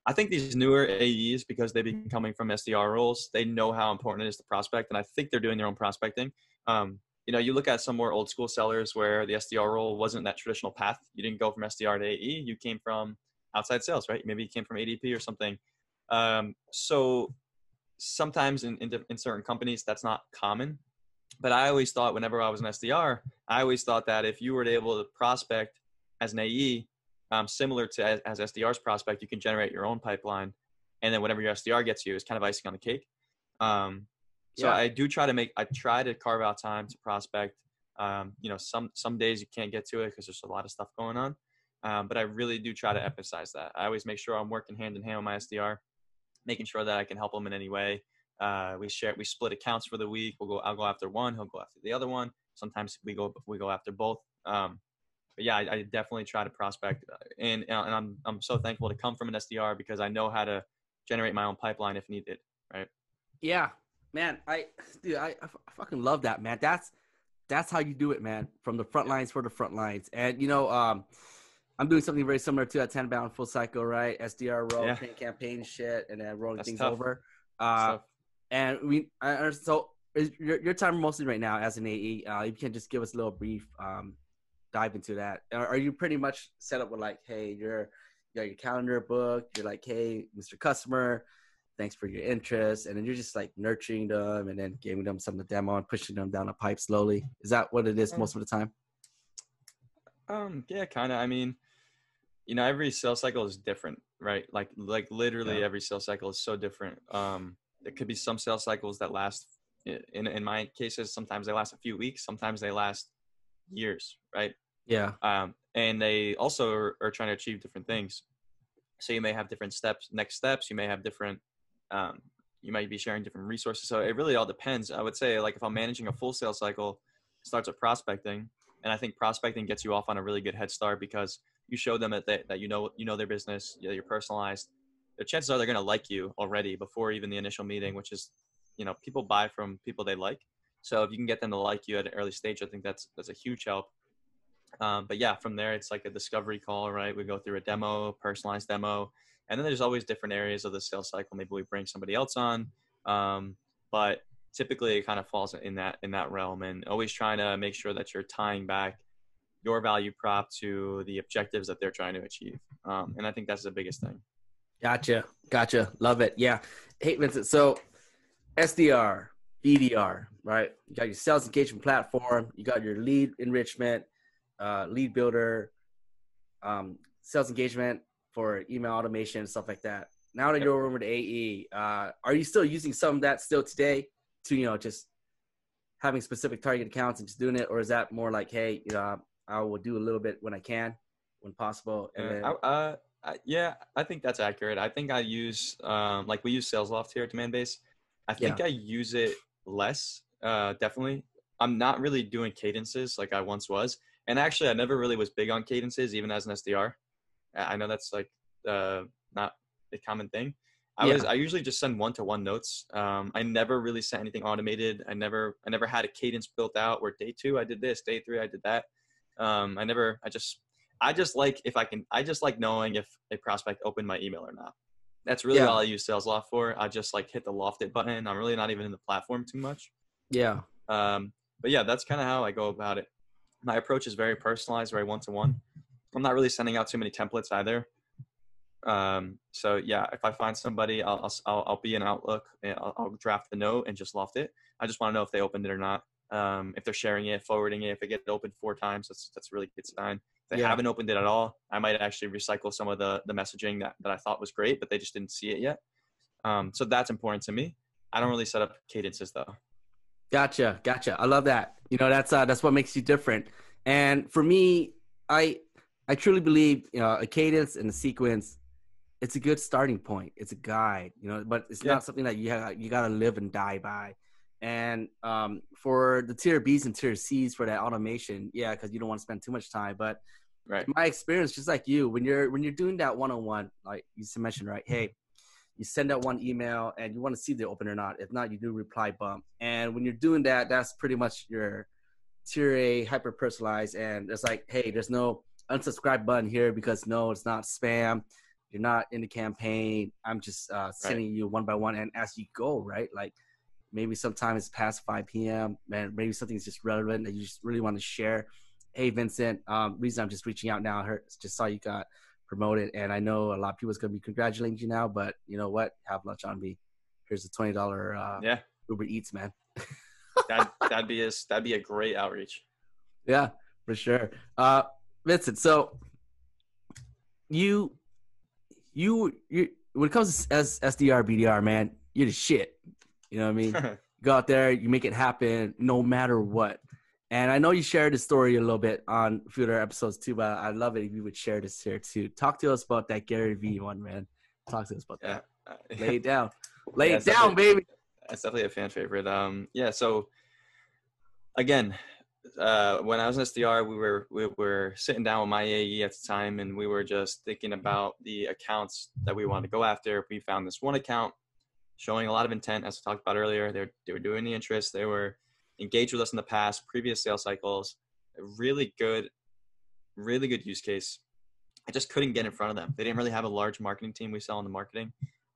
I think these newer A Es, because they've been coming from S D R roles, they know how important it is to prospect, and I think they're doing their own prospecting. Um, you know, you look at some more old school sellers where the S D R role wasn't that traditional path. You didn't go from S D R to A E. You came from outside sales, right? Maybe you came from A D P or something. Um, so sometimes in, in, in certain companies, that's not common. But I always thought whenever I was an S D R, I always thought that if you were able to prospect as an A E, um, similar to as, as S D R's prospect, you can generate your own pipeline. And then whatever your S D R gets you is kind of icing on the cake. Um, so yeah. I do try to make, I try to carve out time to prospect. Um, you know, some, some days you can't get to it because there's a lot of stuff going on. Um, but I really do try to emphasize that. I always make sure I'm working hand in hand with my S D R, making sure that I can help them in any way. Uh, we share, we split accounts for the week. We'll go, I'll go after one. He'll go after the other one. Sometimes we go, we go after both. Um, but yeah, I, I definitely try to prospect, and, and I'm, I'm so thankful to come from an S D R because I know how to generate my own pipeline if needed. Right. Yeah, man. I, dude, I, I fucking love that, man. That's, that's how you do it, man. From the front lines for the front lines. And, you know, um, I'm doing something very similar to that ten bound full cycle, right? S D R role, yeah. campaign shit, and then rolling That's things tough. over. Uh, and we, I, so is your, your time mostly right now as an A E. Uh, you can just give us a little brief um, dive into that. Are, are you pretty much set up with like, hey, you're, you got your calendar booked. You're like, hey, Mister Customer, thanks for your interest. And then you're just like nurturing them and then giving them some of the demo and pushing them down a pipe slowly. Is that what it is most of the time? Um, yeah, kind of. I mean, you know, every sales cycle is different, right? Like, like literally yeah. every sales cycle is so different. Um, there could be some sales cycles that last, in in my cases, sometimes they last a few weeks, sometimes they last years, right? Yeah. Um, and they also are, are trying to achieve different things. So you may have different steps, next steps. You may have different, um, you might be sharing different resources. So it really all depends. I would say, like, if I'm managing a full sales cycle, it starts with prospecting. And I think prospecting gets you off on a really good head start because you show them that, they, that you know you know their business, you're personalized. The chances are they're going to like you already before even the initial meeting, which is, you know, people buy from people they like. So if you can get them to like you at an early stage, I think that's that's a huge help. Um, but yeah, from there, it's like a discovery call, right? We go through a demo, personalized demo. And then there's always different areas of the sales cycle. Maybe we bring somebody else on. Um, but typically it kind of falls in that in that realm, and always trying to make sure that you're tying back your value prop to the objectives that they're trying to achieve. Um, and I think that's the biggest thing. Gotcha. Gotcha. Love it. Yeah. Hey, Vincent. So S D R, B D R, right? You got your sales engagement platform. You got your lead enrichment, uh, lead builder, um, sales engagement for email automation and stuff like that. Now that you're over to A E, uh, are you still using some of that still today to, you know, just having specific target accounts and just doing it? Or is that more like, hey, you know, I will do a little bit when I can, when possible. And yeah, then... I, uh, I, yeah, I think that's accurate. I think I use, um, like we use SalesLoft here at Demandbase. I think yeah. I use it less, uh, definitely. I'm not really doing cadences like I once was. And actually, I never really was big on cadences, even as an S D R. I know that's like uh, not a common thing. I yeah. was I usually just send one-to-one notes. Um, I never really sent anything automated. I never I never had a cadence built out where day two I did this, day three I did that. Um, I never, I just, I just like if I can, I just like knowing if a prospect opened my email or not. That's really yeah. all I use SalesLoft for. I just like hit the loft it button. I'm really not even in the platform too much. Yeah. Um, but yeah, that's kind of how I go about it. My approach is very personalized, very one-to-one. I'm not really sending out too many templates either. Um, so yeah, if I find somebody, I'll, I'll, I'll be in Outlook and I'll, I'll draft the note and just loft it. I just want to know if they opened it or not. Um, if they're sharing it, forwarding it, if it gets opened four times, that's, that's a really good sign. If they yeah. haven't opened it at all, I might actually recycle some of the, the messaging that, that I thought was great, but they just didn't see it yet. Um, so that's important to me. I don't really set up cadences though. Gotcha. Gotcha. I love that. You know, that's, uh, that's what makes you different. And for me, I, I truly believe, you know, a cadence and a sequence, it's a good starting point. It's a guide, you know, but it's yeah. not something that you have, you got to live and die by. And um, for the tier B's and tier C's for that automation, yeah, because you don't want to spend too much time. But right. in my experience, just like you, when you're when you're doing that one-on-one, like you mentioned, right? Hey, you send out one email and you want to see if they open or not. If not, you do reply bump. And when you're doing that, that's pretty much your tier A hyper personalized. And it's like, hey, there's no unsubscribe button here because no, it's not spam. You're not in the campaign. I'm just uh, sending right. you one by one and as you go, right? Like maybe sometimes it's past five p.m. and maybe something's just relevant that you just really want to share. Hey, Vincent, um, reason I'm just reaching out now, I heard, just saw you got promoted, and I know a lot of people is going to be congratulating you now, but you know what? Have lunch on me. Here's a twenty dollars uh, yeah. Uber Eats, man. that, that'd be a, that'd be a great outreach. Yeah, for sure. Uh, Vincent, so you, you, you, when it comes to S- SDR, B D R, man, you're the shit. You know what I mean? Go out there, you make it happen no matter what. And I know you shared the story a little bit on a few other episodes too, but I'd love it if you would share this here too. Talk to us about that Gary Vee one, man. Talk to us about yeah. that. Lay it down. Lay yeah, it down, baby. That's definitely a fan favorite. Um, yeah, so again, uh, when I was in S D R, we were we were sitting down with my A E at the time, and we were just thinking about the accounts that we wanted to go after. We found this one account showing a lot of intent, as we talked about earlier. They were, they were doing the interest. They were engaged with us in the past, previous sales cycles. A really good, really good use case. I just couldn't get in front of them. They didn't really have a large marketing team. We sell in the marketing,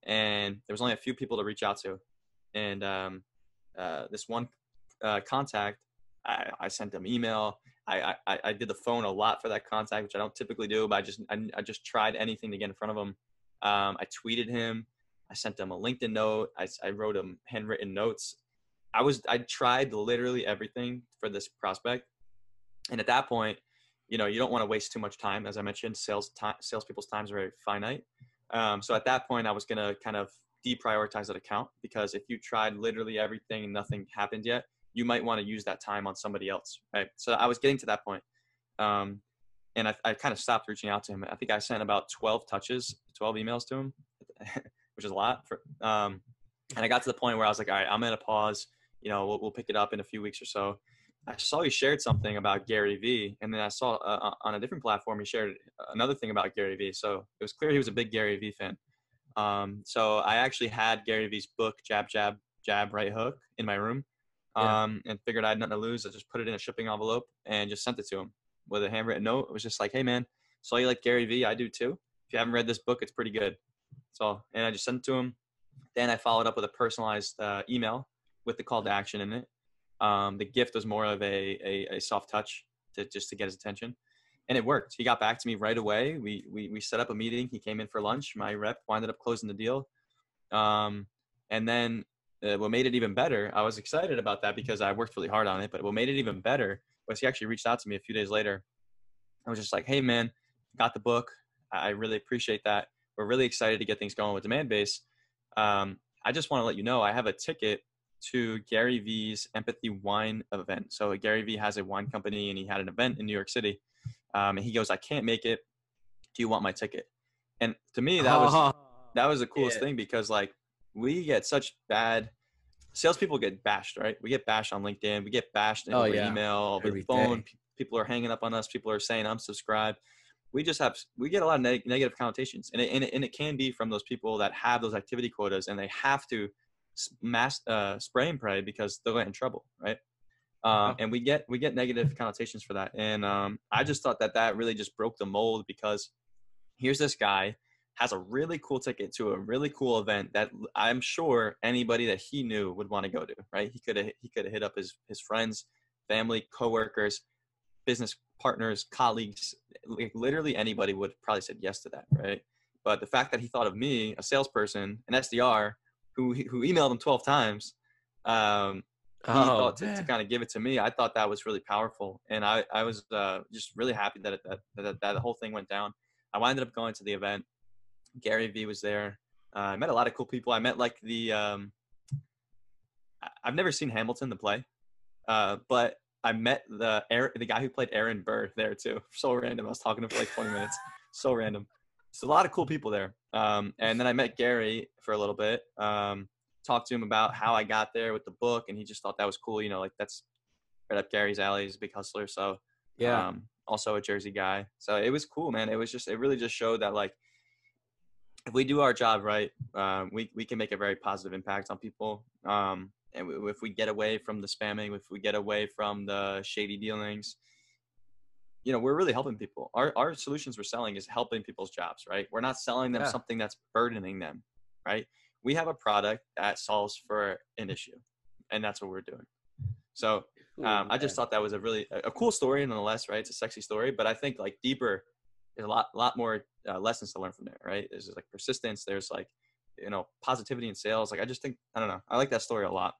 and there was only a few people to reach out to. And um, uh, this one uh, contact, I, I sent them email. I, I I did the phone a lot for that contact, which I don't typically do, but I just I, I just tried anything to get in front of him. Um, I tweeted him. I sent him a LinkedIn note. I, I wrote him handwritten notes. I was I tried literally everything for this prospect. And at that point, you know, you don't want to waste too much time. As I mentioned, sales time, salespeople's times are very finite. Um, so at that point, I was going to kind of deprioritize that account, because if you tried literally everything and nothing happened yet, you might want to use that time on somebody else, right? So I was getting to that point. Um, and I, I kind of stopped reaching out to him. I think I sent about twelve touches, twelve emails to him, which is a lot. For, um, and I got to the point where I was like, all right, I'm going to pause. You know, we'll, we'll pick it up in a few weeks or so. I saw he shared something about Gary Vee, and then I saw uh, on a different platform he shared another thing about Gary Vee. So it was clear he was a big Gary Vee fan. Um, so I actually had Gary Vee's book, Jab, Jab, Jab, Right Hook, in my room, um, yeah. and figured I had nothing to lose. I just put it in a shipping envelope and just sent it to him with a handwritten note. It was just like, hey, man, saw you like Gary Vee. I do too. If you haven't read this book, it's pretty good. So, and I just sent it to him. Then I followed up with a personalized uh, email with the call to action in it. Um, the gift was more of a, a, a soft touch to just to get his attention, and it worked. He got back to me right away. We, we, we set up a meeting. He came in for lunch. My rep wound up closing the deal. Um, and then uh, what made it even better, I was excited about that because I worked really hard on it, but what made it even better was he actually reached out to me a few days later. I was just like, hey man, got the book. I really appreciate that. We're really excited to get things going with Demandbase. Um, I just want to let you know, I have a ticket to Gary Vee's Empathy Wine event. So Gary Vee has a wine company, and he had an event in New York City. Um, and he goes, I can't make it. Do you want my ticket? And to me, that was oh, that was the coolest yeah. thing, because like we get such bad salespeople get bashed, right? We get bashed on LinkedIn. We get bashed oh, over yeah. email, over the phone. Day. People are hanging up on us. People are saying unsubscribe. We just have we get a lot of neg- negative connotations, and it, and it and it can be from those people that have those activity quotas, and they have to mass uh, spray and pray because they'll get in trouble, right? Um, and we get we get negative connotations for that. And um, I just thought that that really just broke the mold, because here's this guy has a really cool ticket to a really cool event that I'm sure anybody that he knew would want to go to, right? He could have he could have hit up his his friends, family, coworkers, business partners, colleagues, like literally anybody would probably said yes to that, right? But the fact that he thought of me, a salesperson, an S D R, who who emailed him twelve times, um, he oh, thought to, to kind of give it to me. I thought that was really powerful, and I I was uh, just really happy that, it, that that that the whole thing went down. I wound up going to the event. Gary Vee was there. Uh, I met a lot of cool people. I met like the um, I've never seen Hamilton the play, uh, but I met the the guy who played Aaron Burr there too. So random. I was talking to him for like twenty minutes. So random. So a lot of cool people there. Um, and then I met Gary for a little bit. Um, talked to him about how I got there with the book, and he just thought that was cool. You know, like that's right up Gary's alley. He's a big hustler. So yeah, um, also a Jersey guy. So it was cool, man. It was just, it really just showed that like, if we do our job right, um, we, we can make a very positive impact on people. Um, and if we get away from the spamming, if we get away from the shady dealings, you know, we're really helping people. Our our solutions we're selling is helping people's jobs, right? We're not selling them Yeah. something that's burdening them, right? We have a product that solves for an issue, and that's what we're doing. So um, Ooh, I just man. thought that was a really a cool story, nonetheless, right? It's a sexy story, but I think like deeper, there's a lot lot more uh, lessons to learn from there, right? There's like persistence. There's like, you know, positivity in sales. Like I just think I don't know. I like that story a lot.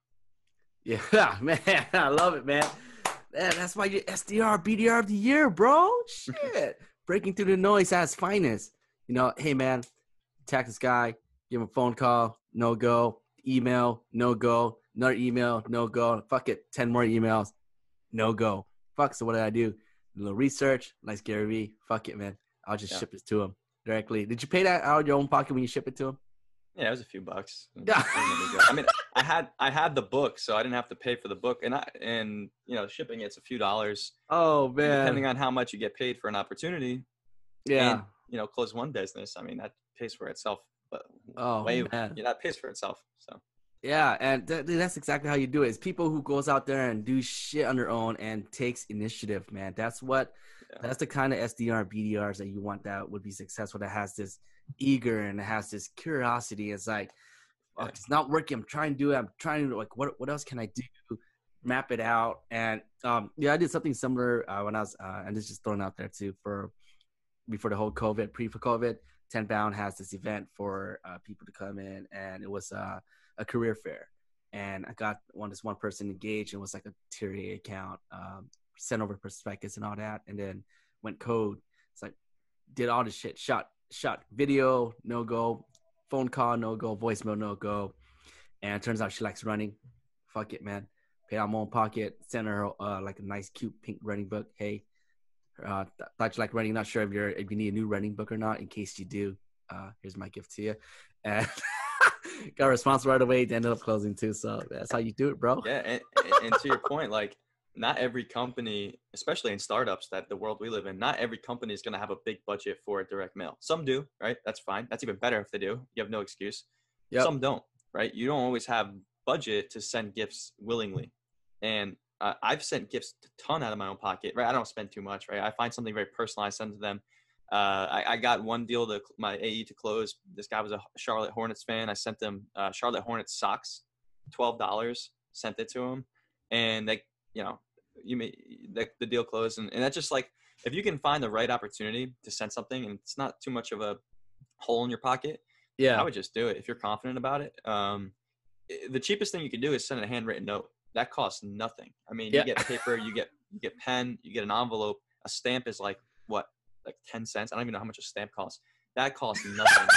Yeah, man, I love it, man. Man, that's why you're S D R, B D R of the year, bro. Shit. Breaking through the noise at its finest. You know, hey, man, text this guy, give him a phone call, no go. Email, no go. Another email, no go. Fuck it, ten more emails, no go. Fuck, so what did I do? A little research, nice Gary Vee. Fuck it, man. I'll just Yeah. ship it to him directly. Did you pay that out of your own pocket when you ship it to him? Yeah, it was a few bucks. Yeah. I mean, I had I had the book, so I didn't have to pay for the book, and I and you know, shipping it's a few dollars. Oh, And man. depending on how much you get paid for an opportunity, Yeah. and you know, close one business. I mean, that pays for itself. But Oh, way, man. yeah, that pays for itself. So Yeah, and th- th- that's exactly how you do it. It's people who goes out there and do shit on their own and takes initiative, man. That's what Yeah. that's the kind of S D R, B D Rs that you want that would be successful, that has this eager and has this curiosity. It's like, fuck, Yeah. it's not working. I'm trying to do it. I'm trying to like what what else can I do? Map it out. And um yeah, I did something similar uh, when I was uh and this is just thrown out there too for before the whole COVID, pre for COVID. ten Bound has this event for uh, people to come in, and it was uh, a career fair. And I got one this one person engaged, and it was like a tier A account, um, sent over prospectus and all that, and then went code. It's like did all this shit, shot shot video, no go, phone call, no go, voicemail, no go. And it turns out she likes running. Fuck it, man. Pay out my own pocket, send her uh, like a nice, cute pink running book. Hey, uh, th- thought you like running. Not sure if you're if you need a new running book or not. In case you do, uh, here's my gift to you. And got a response right away. They ended up closing too. So that's how you do it, bro. yeah, and, and to your point, like not every company, especially in startups, that the world we live in, not every company is going to have a big budget for a direct mail. Some do, right? That's fine. That's even better if they do. You have no excuse. Yep. Some don't, right? You don't always have budget to send gifts willingly, and Uh, I've sent gifts a ton out of my own pocket, right? I don't spend too much, right? I find something very personalized, send to them. Uh, I, I got one deal to my A E to close. This guy was a Charlotte Hornets fan. I sent them uh, Charlotte Hornets socks, twelve dollars, sent it to him. And they, you know, you may, the, the deal closed. And, and that's just like, if you can find the right opportunity to send something and it's not too much of a hole in your pocket, Yeah. I would just do it if you're confident about it. Um, the cheapest thing you can do is send a handwritten note. That costs nothing. I mean, Yeah. you get paper, you get you get pen, you get an envelope. A stamp is like what, like ten cents. I don't even know how much a stamp costs. That costs nothing.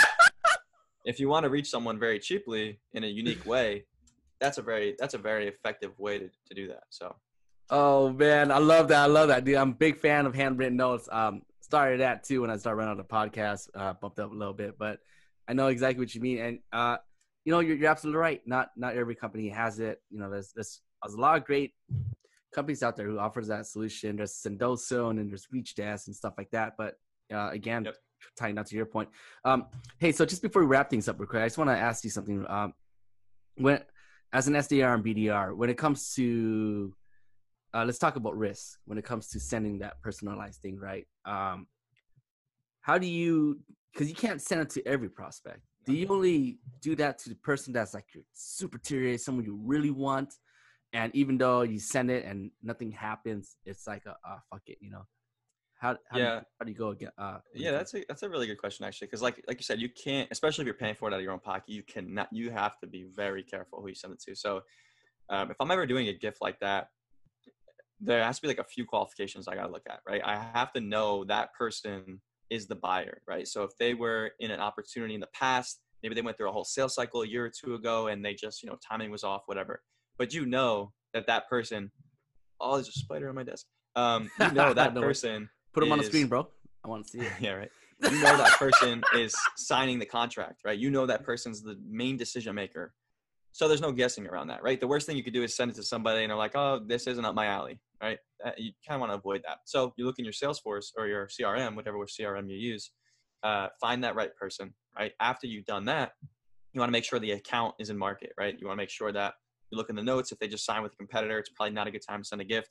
If you want to reach someone very cheaply in a unique way, that's a very that's a very effective way to, to do that. So. Oh man, I love that. I love that, dude. I'm a big fan of handwritten notes. Um, started that too when I started running on the podcast. Uh, bumped up a little bit, but I know exactly what you mean. And uh, you know, you're, you're absolutely right. Not not every company has it. You know, there's there's, there's a lot of great companies out there who offers that solution. There's Sendoso and then there's ReachDesk and stuff like that. But uh, again, Yep. tying out to your point. Um, hey, so just before we wrap things up real quick, I just want to ask you something. Um, when as an S D R and B D R, when it comes to uh, let's talk about risk. When it comes to sending that personalized thing, right? Um, how do you? Because you can't send it to every prospect. Do you only do that to the person that's like your super tier A, someone you really want? And even though you send it and nothing happens, it's like a uh, fuck it, you know. How how, Yeah. do, you, how do you go again? Uh, Yeah, that's a that's a really good question actually, because like like you said, you can't, especially if you're paying for it out of your own pocket, you cannot. You have to be very careful who you send it to. So, um, if I'm ever doing a gift like that, there has to be like a few qualifications I gotta look at, right? I have to know that person is the buyer, right? So if they were in an opportunity in the past, maybe they went through a whole sales cycle a year or two ago, and they just, you know, timing was off, whatever. But you know that that person, oh, there's a spider on my desk. Um, you know that No worries. person. Put them on the is- screen, bro. I want to see it. Yeah, right. You know that person is signing the contract, right? You know that person's the main decision maker. So there's no guessing around that, right? The worst thing you could do is send it to somebody and they're like, oh, this isn't up my alley, right? Uh, you kind of want to avoid that. So you look in your Salesforce or your C R M, whatever C R M you use, uh, find that right person, right? After you've done that, you want to make sure the account is in market, right? You want to make sure that you look in the notes. If they just sign with a competitor, it's probably not a good time to send a gift.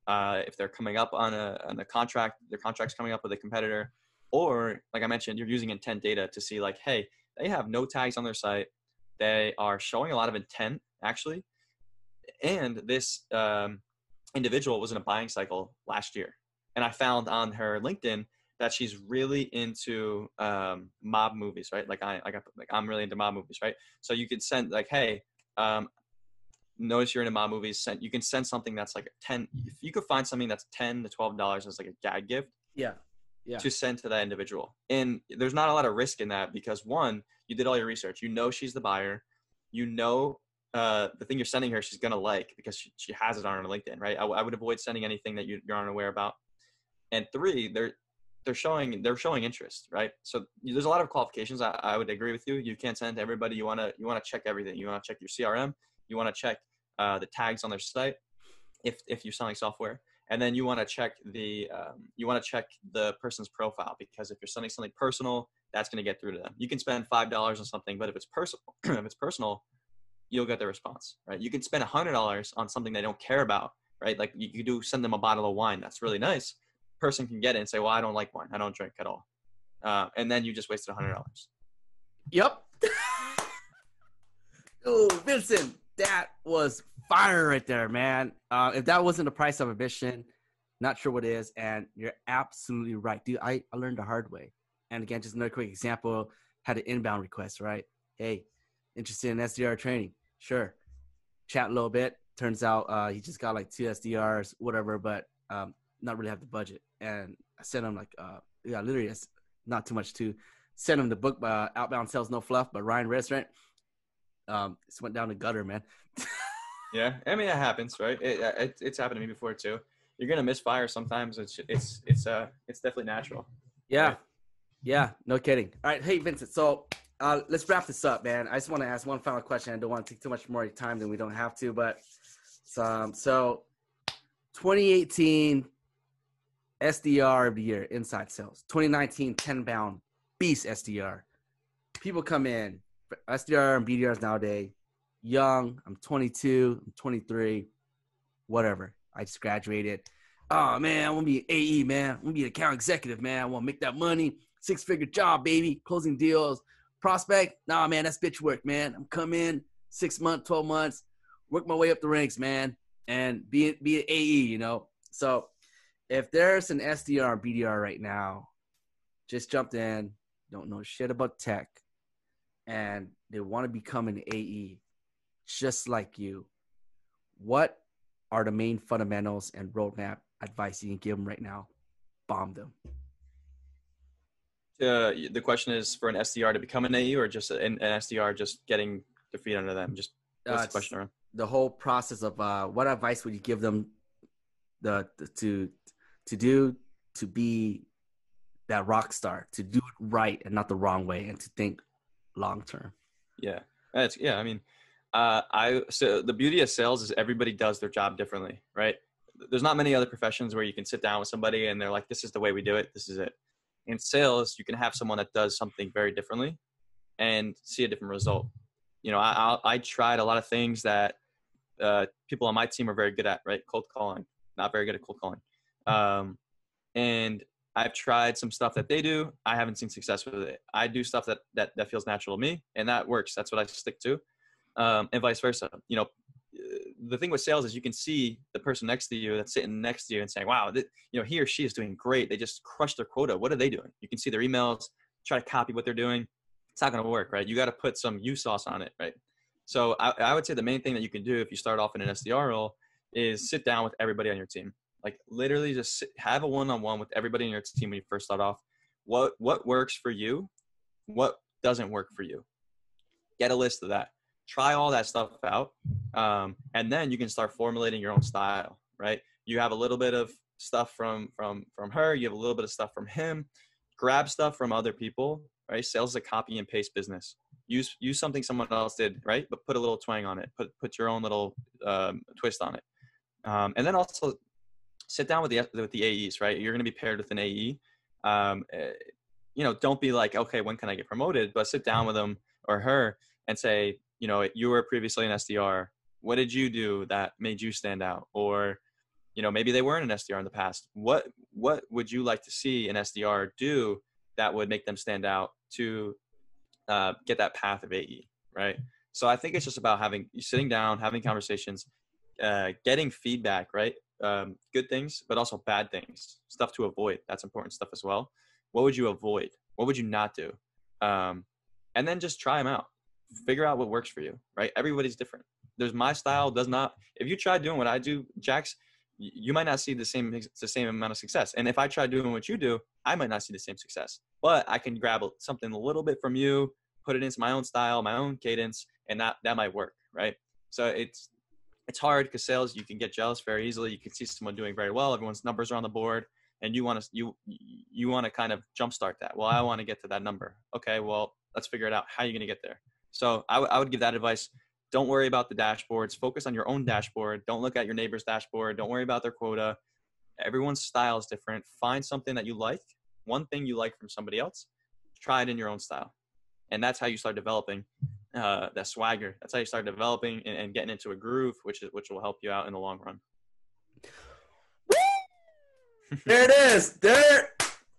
uh, if they're coming up on a, on a contract, their contract's coming up with a competitor, or like I mentioned, you're using intent data to see like, hey, they have no tags on their site. They are showing a lot of intent actually. And this um, individual was in a buying cycle last year. And I found on her LinkedIn that she's really into um, mob movies, right? Like I, like, I, like I'm really into mob movies, right? So you could send like, hey, um, notice you're into mob movies. Send, you can send something that's like ten. If you could find something that's ten to twelve dollars as like a gag gift, Yeah. Yeah. to send to that individual. And there's not a lot of risk in that because one, you did all your research. You know she's the buyer. You know uh, the thing you're sending her she's gonna like because she, she has it on her LinkedIn, right? I, I would avoid sending anything that you, you're unaware about. And three, they're they're showing they're showing interest, right? So there's a lot of qualifications. I, I would agree with you. You can't send to everybody. You wanna you wanna check everything. You wanna check your C R M. You wanna check uh, the tags on their site if if you're selling software. And then you want to check the um, you want to check the person's profile, because if you're sending something personal, that's going to get through to them. You can spend five dollars on something, but if it's personal, if it's personal, you'll get the response, right? You can spend a hundred dollars on something they don't care about, right? Like you, you do send them a bottle of wine, that's really nice. Person can get it and say, "Well, I don't like wine. I don't drink at all," uh, and then you just wasted a hundred dollars. Yep. Oh, Vincent, that was fire right there, man. Uh, if that wasn't the price of admission, not sure what is. And you're absolutely right, dude. I, I learned the hard way. And again, just another quick example, had an inbound request, right? Hey, interested in S D R training? Sure. Chat a little bit. Turns out uh, he just got like two S D Rs, whatever, but um, not really have the budget. And I sent him like, uh, yeah, literally, it's not too much to send him the book, uh, Outbound Sales No Fluff by Ryan Restaurant. Um, it went down the gutter, man. Yeah, I mean, it happens, right? It, it, it's happened to me before too. You're gonna misfire sometimes. It's it's it's uh it's definitely natural. Yeah, Right? yeah, no kidding. All right, hey Vincent. So uh, let's wrap this up, man. I just want to ask one final question. I don't want to take too much more time than we don't have to, but um, so twenty eighteen S D R of the year, inside sales. twenty nineteen ten pound beast S D R. People come in S D R and B D Rs nowadays. Young, I'm twenty-two, I'm twenty-three, whatever. I just graduated. Oh, man, I want to be an A E, man. I want to be an account executive, man. I want to make that money. Six-figure job, baby. Closing deals. Prospect? Nah, man, that's bitch work, man. I'm come in six months, twelve months, work my way up the ranks, man, and be, be an A E, you know. So if there's an S D R or B D R right now, just jumped in, don't know shit about tech, and they want to become an A E, just like you, what are the main fundamentals and roadmap advice you can give them right now? Bomb them. Uh, the question is for an S D R to become an A E, or just an, an S D R just getting their feet under them? Just what's Uh, the question around? The whole process of uh, what advice would you give them the, the to to do to be that rock star, to do it right and not the wrong way, and to think long term? Yeah, that's yeah. I mean, uh, I so the beauty of sales is everybody does their job differently, right? There's not many other professions where you can sit down with somebody and they're like, "This is the way we do it. This is it." In sales, you can have someone that does something very differently and see a different result. You know, I I, I tried a lot of things that uh, people on my team are very good at, right? Cold calling, not very good at cold calling, um, and I've tried some stuff that they do. I haven't seen success with it. I do stuff that that that feels natural to me, and that works. That's what I stick to, um, and vice versa. You know, the thing with sales is you can see the person next to you that's sitting next to you and saying, "Wow, th- you know, he or she is doing great. They just crushed their quota. What are they doing?" You can see their emails. Try to copy what they're doing. It's not going to work, right? You got to put some you sauce on it, right? So I, I would say the main thing that you can do if you start off in an S D R role is sit down with everybody on your team. Like literally just sit, have a one-on-one with everybody in your team when you first start off. What what works for you? What doesn't work for you? Get a list of that. Try all that stuff out. Um, and then you can start formulating your own style, right? You have a little bit of stuff from from from her. You have a little bit of stuff from him. Grab stuff from other people, right? Sales is a copy and paste business. Use use something someone else did, right? But put a little twang on it. Put put your own little um, twist on it. Um, and then also sit down with the with the A Es, right? You're going to be paired with an A E. Um, uh, you know, don't be like, okay, when can I get promoted? But sit down with them or her and say, you know, you were previously an S D R. What did you do that made you stand out? Or you know, maybe they weren't an S D R in the past. What what would you like to see an S D R do that would make them stand out to uh, get that path of A E, right? So I think it's just about having sitting down, having conversations, uh, getting feedback, right? Um, good things, but also bad things, stuff to avoid. That's important stuff as well. What would you avoid? What would you not do? Um, and then just try them out. Figure out what works for you, right? Everybody's different. There's my style does not, if you try doing what I do, Jax, you might not see the same, the same amount of success. And if I try doing what you do, I might not see the same success, but I can grab something a little bit from you, put it into my own style, my own cadence, and that, that might work, right? So it's, it's hard because sales, you can get jealous very easily. You can see someone doing very well. Everyone's numbers are on the board and you want to, you, you want to kind of jumpstart that. Well, I want to get to that number. Okay, well, let's figure it out. How are you going to get there? So I, w- I would give that advice. Don't worry about the dashboards. Focus on your own dashboard. Don't look at your neighbor's dashboard. Don't worry about their quota. Everyone's style is different. Find something that you like, one thing you like from somebody else, try it in your own style. And that's how you start developing uh, that swagger. That's how you start developing and, and getting into a groove, which is which will help you out in the long run. There it is. There.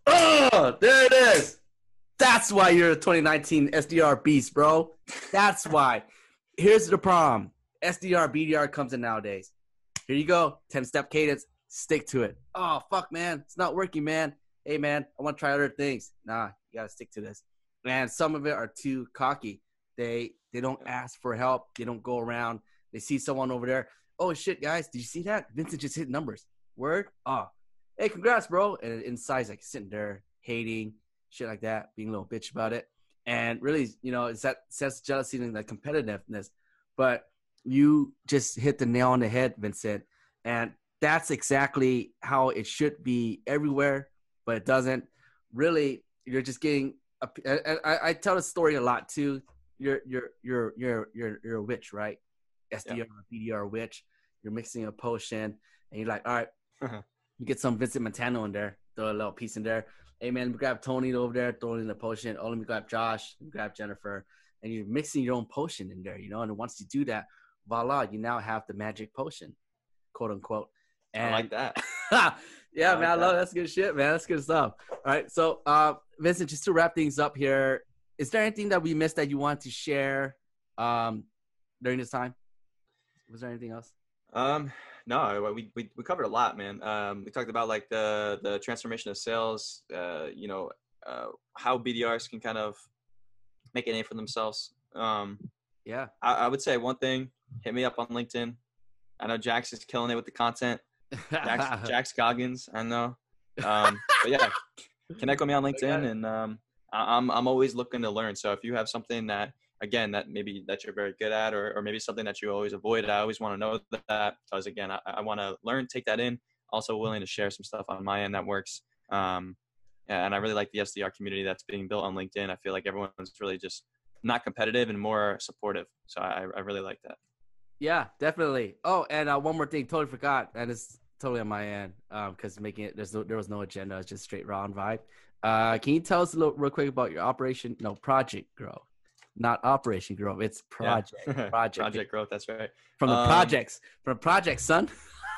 Oh, there it is. That's why you're a twenty nineteen S D R beast, bro. That's why. Here's the problem. S D R, B D R comes in nowadays. Here you go. ten-step cadence. Stick to it. Oh, fuck, man. It's not working, man. Hey, man, I want to try other things. Nah, you got to stick to this. And some of it are too cocky. They they don't ask for help. They don't go around. They see someone over there. Oh, shit, guys. Did you see that? Vincent just hit numbers. Word? Oh. Hey, congrats, bro. And inside's like sitting there hating, shit like that, being a little bitch about it. And really, you know, it's that sense of jealousy and that competitiveness. But you just hit the nail on the head, Vincent. And that's exactly how it should be everywhere, but it doesn't. Really, you're just getting a, I, I, I tell the story a lot too. You're you're you're you're you're you're a witch, right? S D R, yeah. B D R witch. You're mixing a potion, and you're like, all right, uh-huh. You get some Vincent Montano in there, throw a little piece in there. Hey man, let me grab Tony over there, throw it in the potion. Oh, let me grab Josh, let me grab Jennifer, and you're mixing your own potion in there, you know. And once you do that, voila, you now have the magic potion, quote unquote. And, I like that. yeah, I man, like I love that. That's good shit, man. That's good stuff. All right, so uh, Vincent, just to wrap things up here, is there anything that we missed that you want to share um, during this time? Was there anything else? Um, no, we, we, we covered a lot, man. Um, we talked about like the, the transformation of sales, uh, you know, uh, how B D Rs can kind of make a name for themselves. Um, yeah, I, I would say one thing, hit me up on LinkedIn. I know Jax is killing it with the content. Jax, Jax Goggins, I know. Um, but yeah, connect with me on LinkedIn, and um, I, I'm I'm always looking to learn. So if you have something that, again, that maybe that you're very good at, or or maybe something that you always avoid, I always want to know that, because again, I, I want to learn, take that in. Also willing to share some stuff on my end that works. Um, and I really like the S D R community that's being built on LinkedIn. I feel like everyone's really just not competitive and more supportive. So I, I really like that. Yeah, definitely. Oh, and uh, one more thing, totally forgot, and it's totally on my end because um, making it there's no, there was no agenda, it's just straight raw and vibe. Uh, can you tell us a little real quick about your operation? No, Project Grow, not Operation Grow. It's Project yeah. Project Project Growth. That's right. From the um, projects, from projects, son.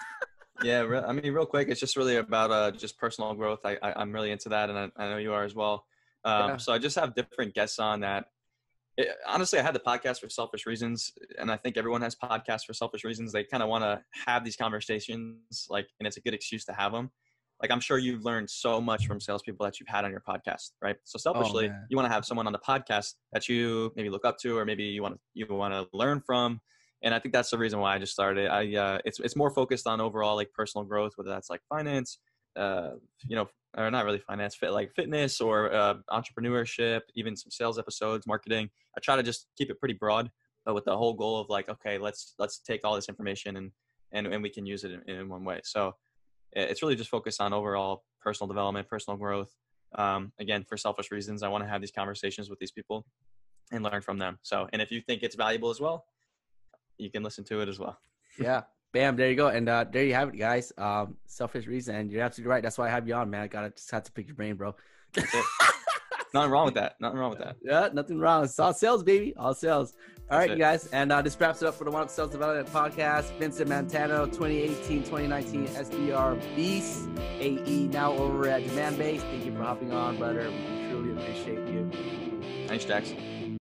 yeah, re- I mean, real quick, it's just really about uh, just personal growth. I, I I'm really into that, and I, I know you are as well. Um, yeah. So I just have different guests on that. It, honestly, I had the podcast for selfish reasons, and I think everyone has podcasts for selfish reasons. They kind of want to have these conversations, like, and it's a good excuse to have them. Like, I'm sure you've learned so much from salespeople that you've had on your podcast, right? So selfishly, oh, you want to have someone on the podcast that you maybe look up to, or maybe you want to you want to learn from. And I think that's the reason why I just started. I uh, it's it's more focused on overall like personal growth, whether that's like finance, uh, you know, or not really finance, fit like fitness or uh, entrepreneurship, even some sales episodes, marketing. I try to just keep it pretty broad, but with the whole goal of like, okay, let's let's take all this information and and, and we can use it in, in one way. So it's really just focused on overall personal development, personal growth. Um, again, for selfish reasons, I want to have these conversations with these people and learn from them. So, and if you think it's valuable as well, you can listen to it as well. Yeah. Bam. There you go. And uh, there you have it, guys. Um, selfish reason. And you're absolutely right. That's why I have you on, man. I gotta just have to pick your brain, bro. Nothing wrong with that. Nothing wrong with that. Yeah, nothing wrong. It's all sales, baby. All sales. All That's right, it. you guys. And uh, this wraps it up for the One Up Sales Development Podcast. Vincent Montano, twenty eighteen twenty nineteen S D R Beast A E, now over at Demand Base. Thank you for hopping on, brother. We truly appreciate you. Thanks, Jax.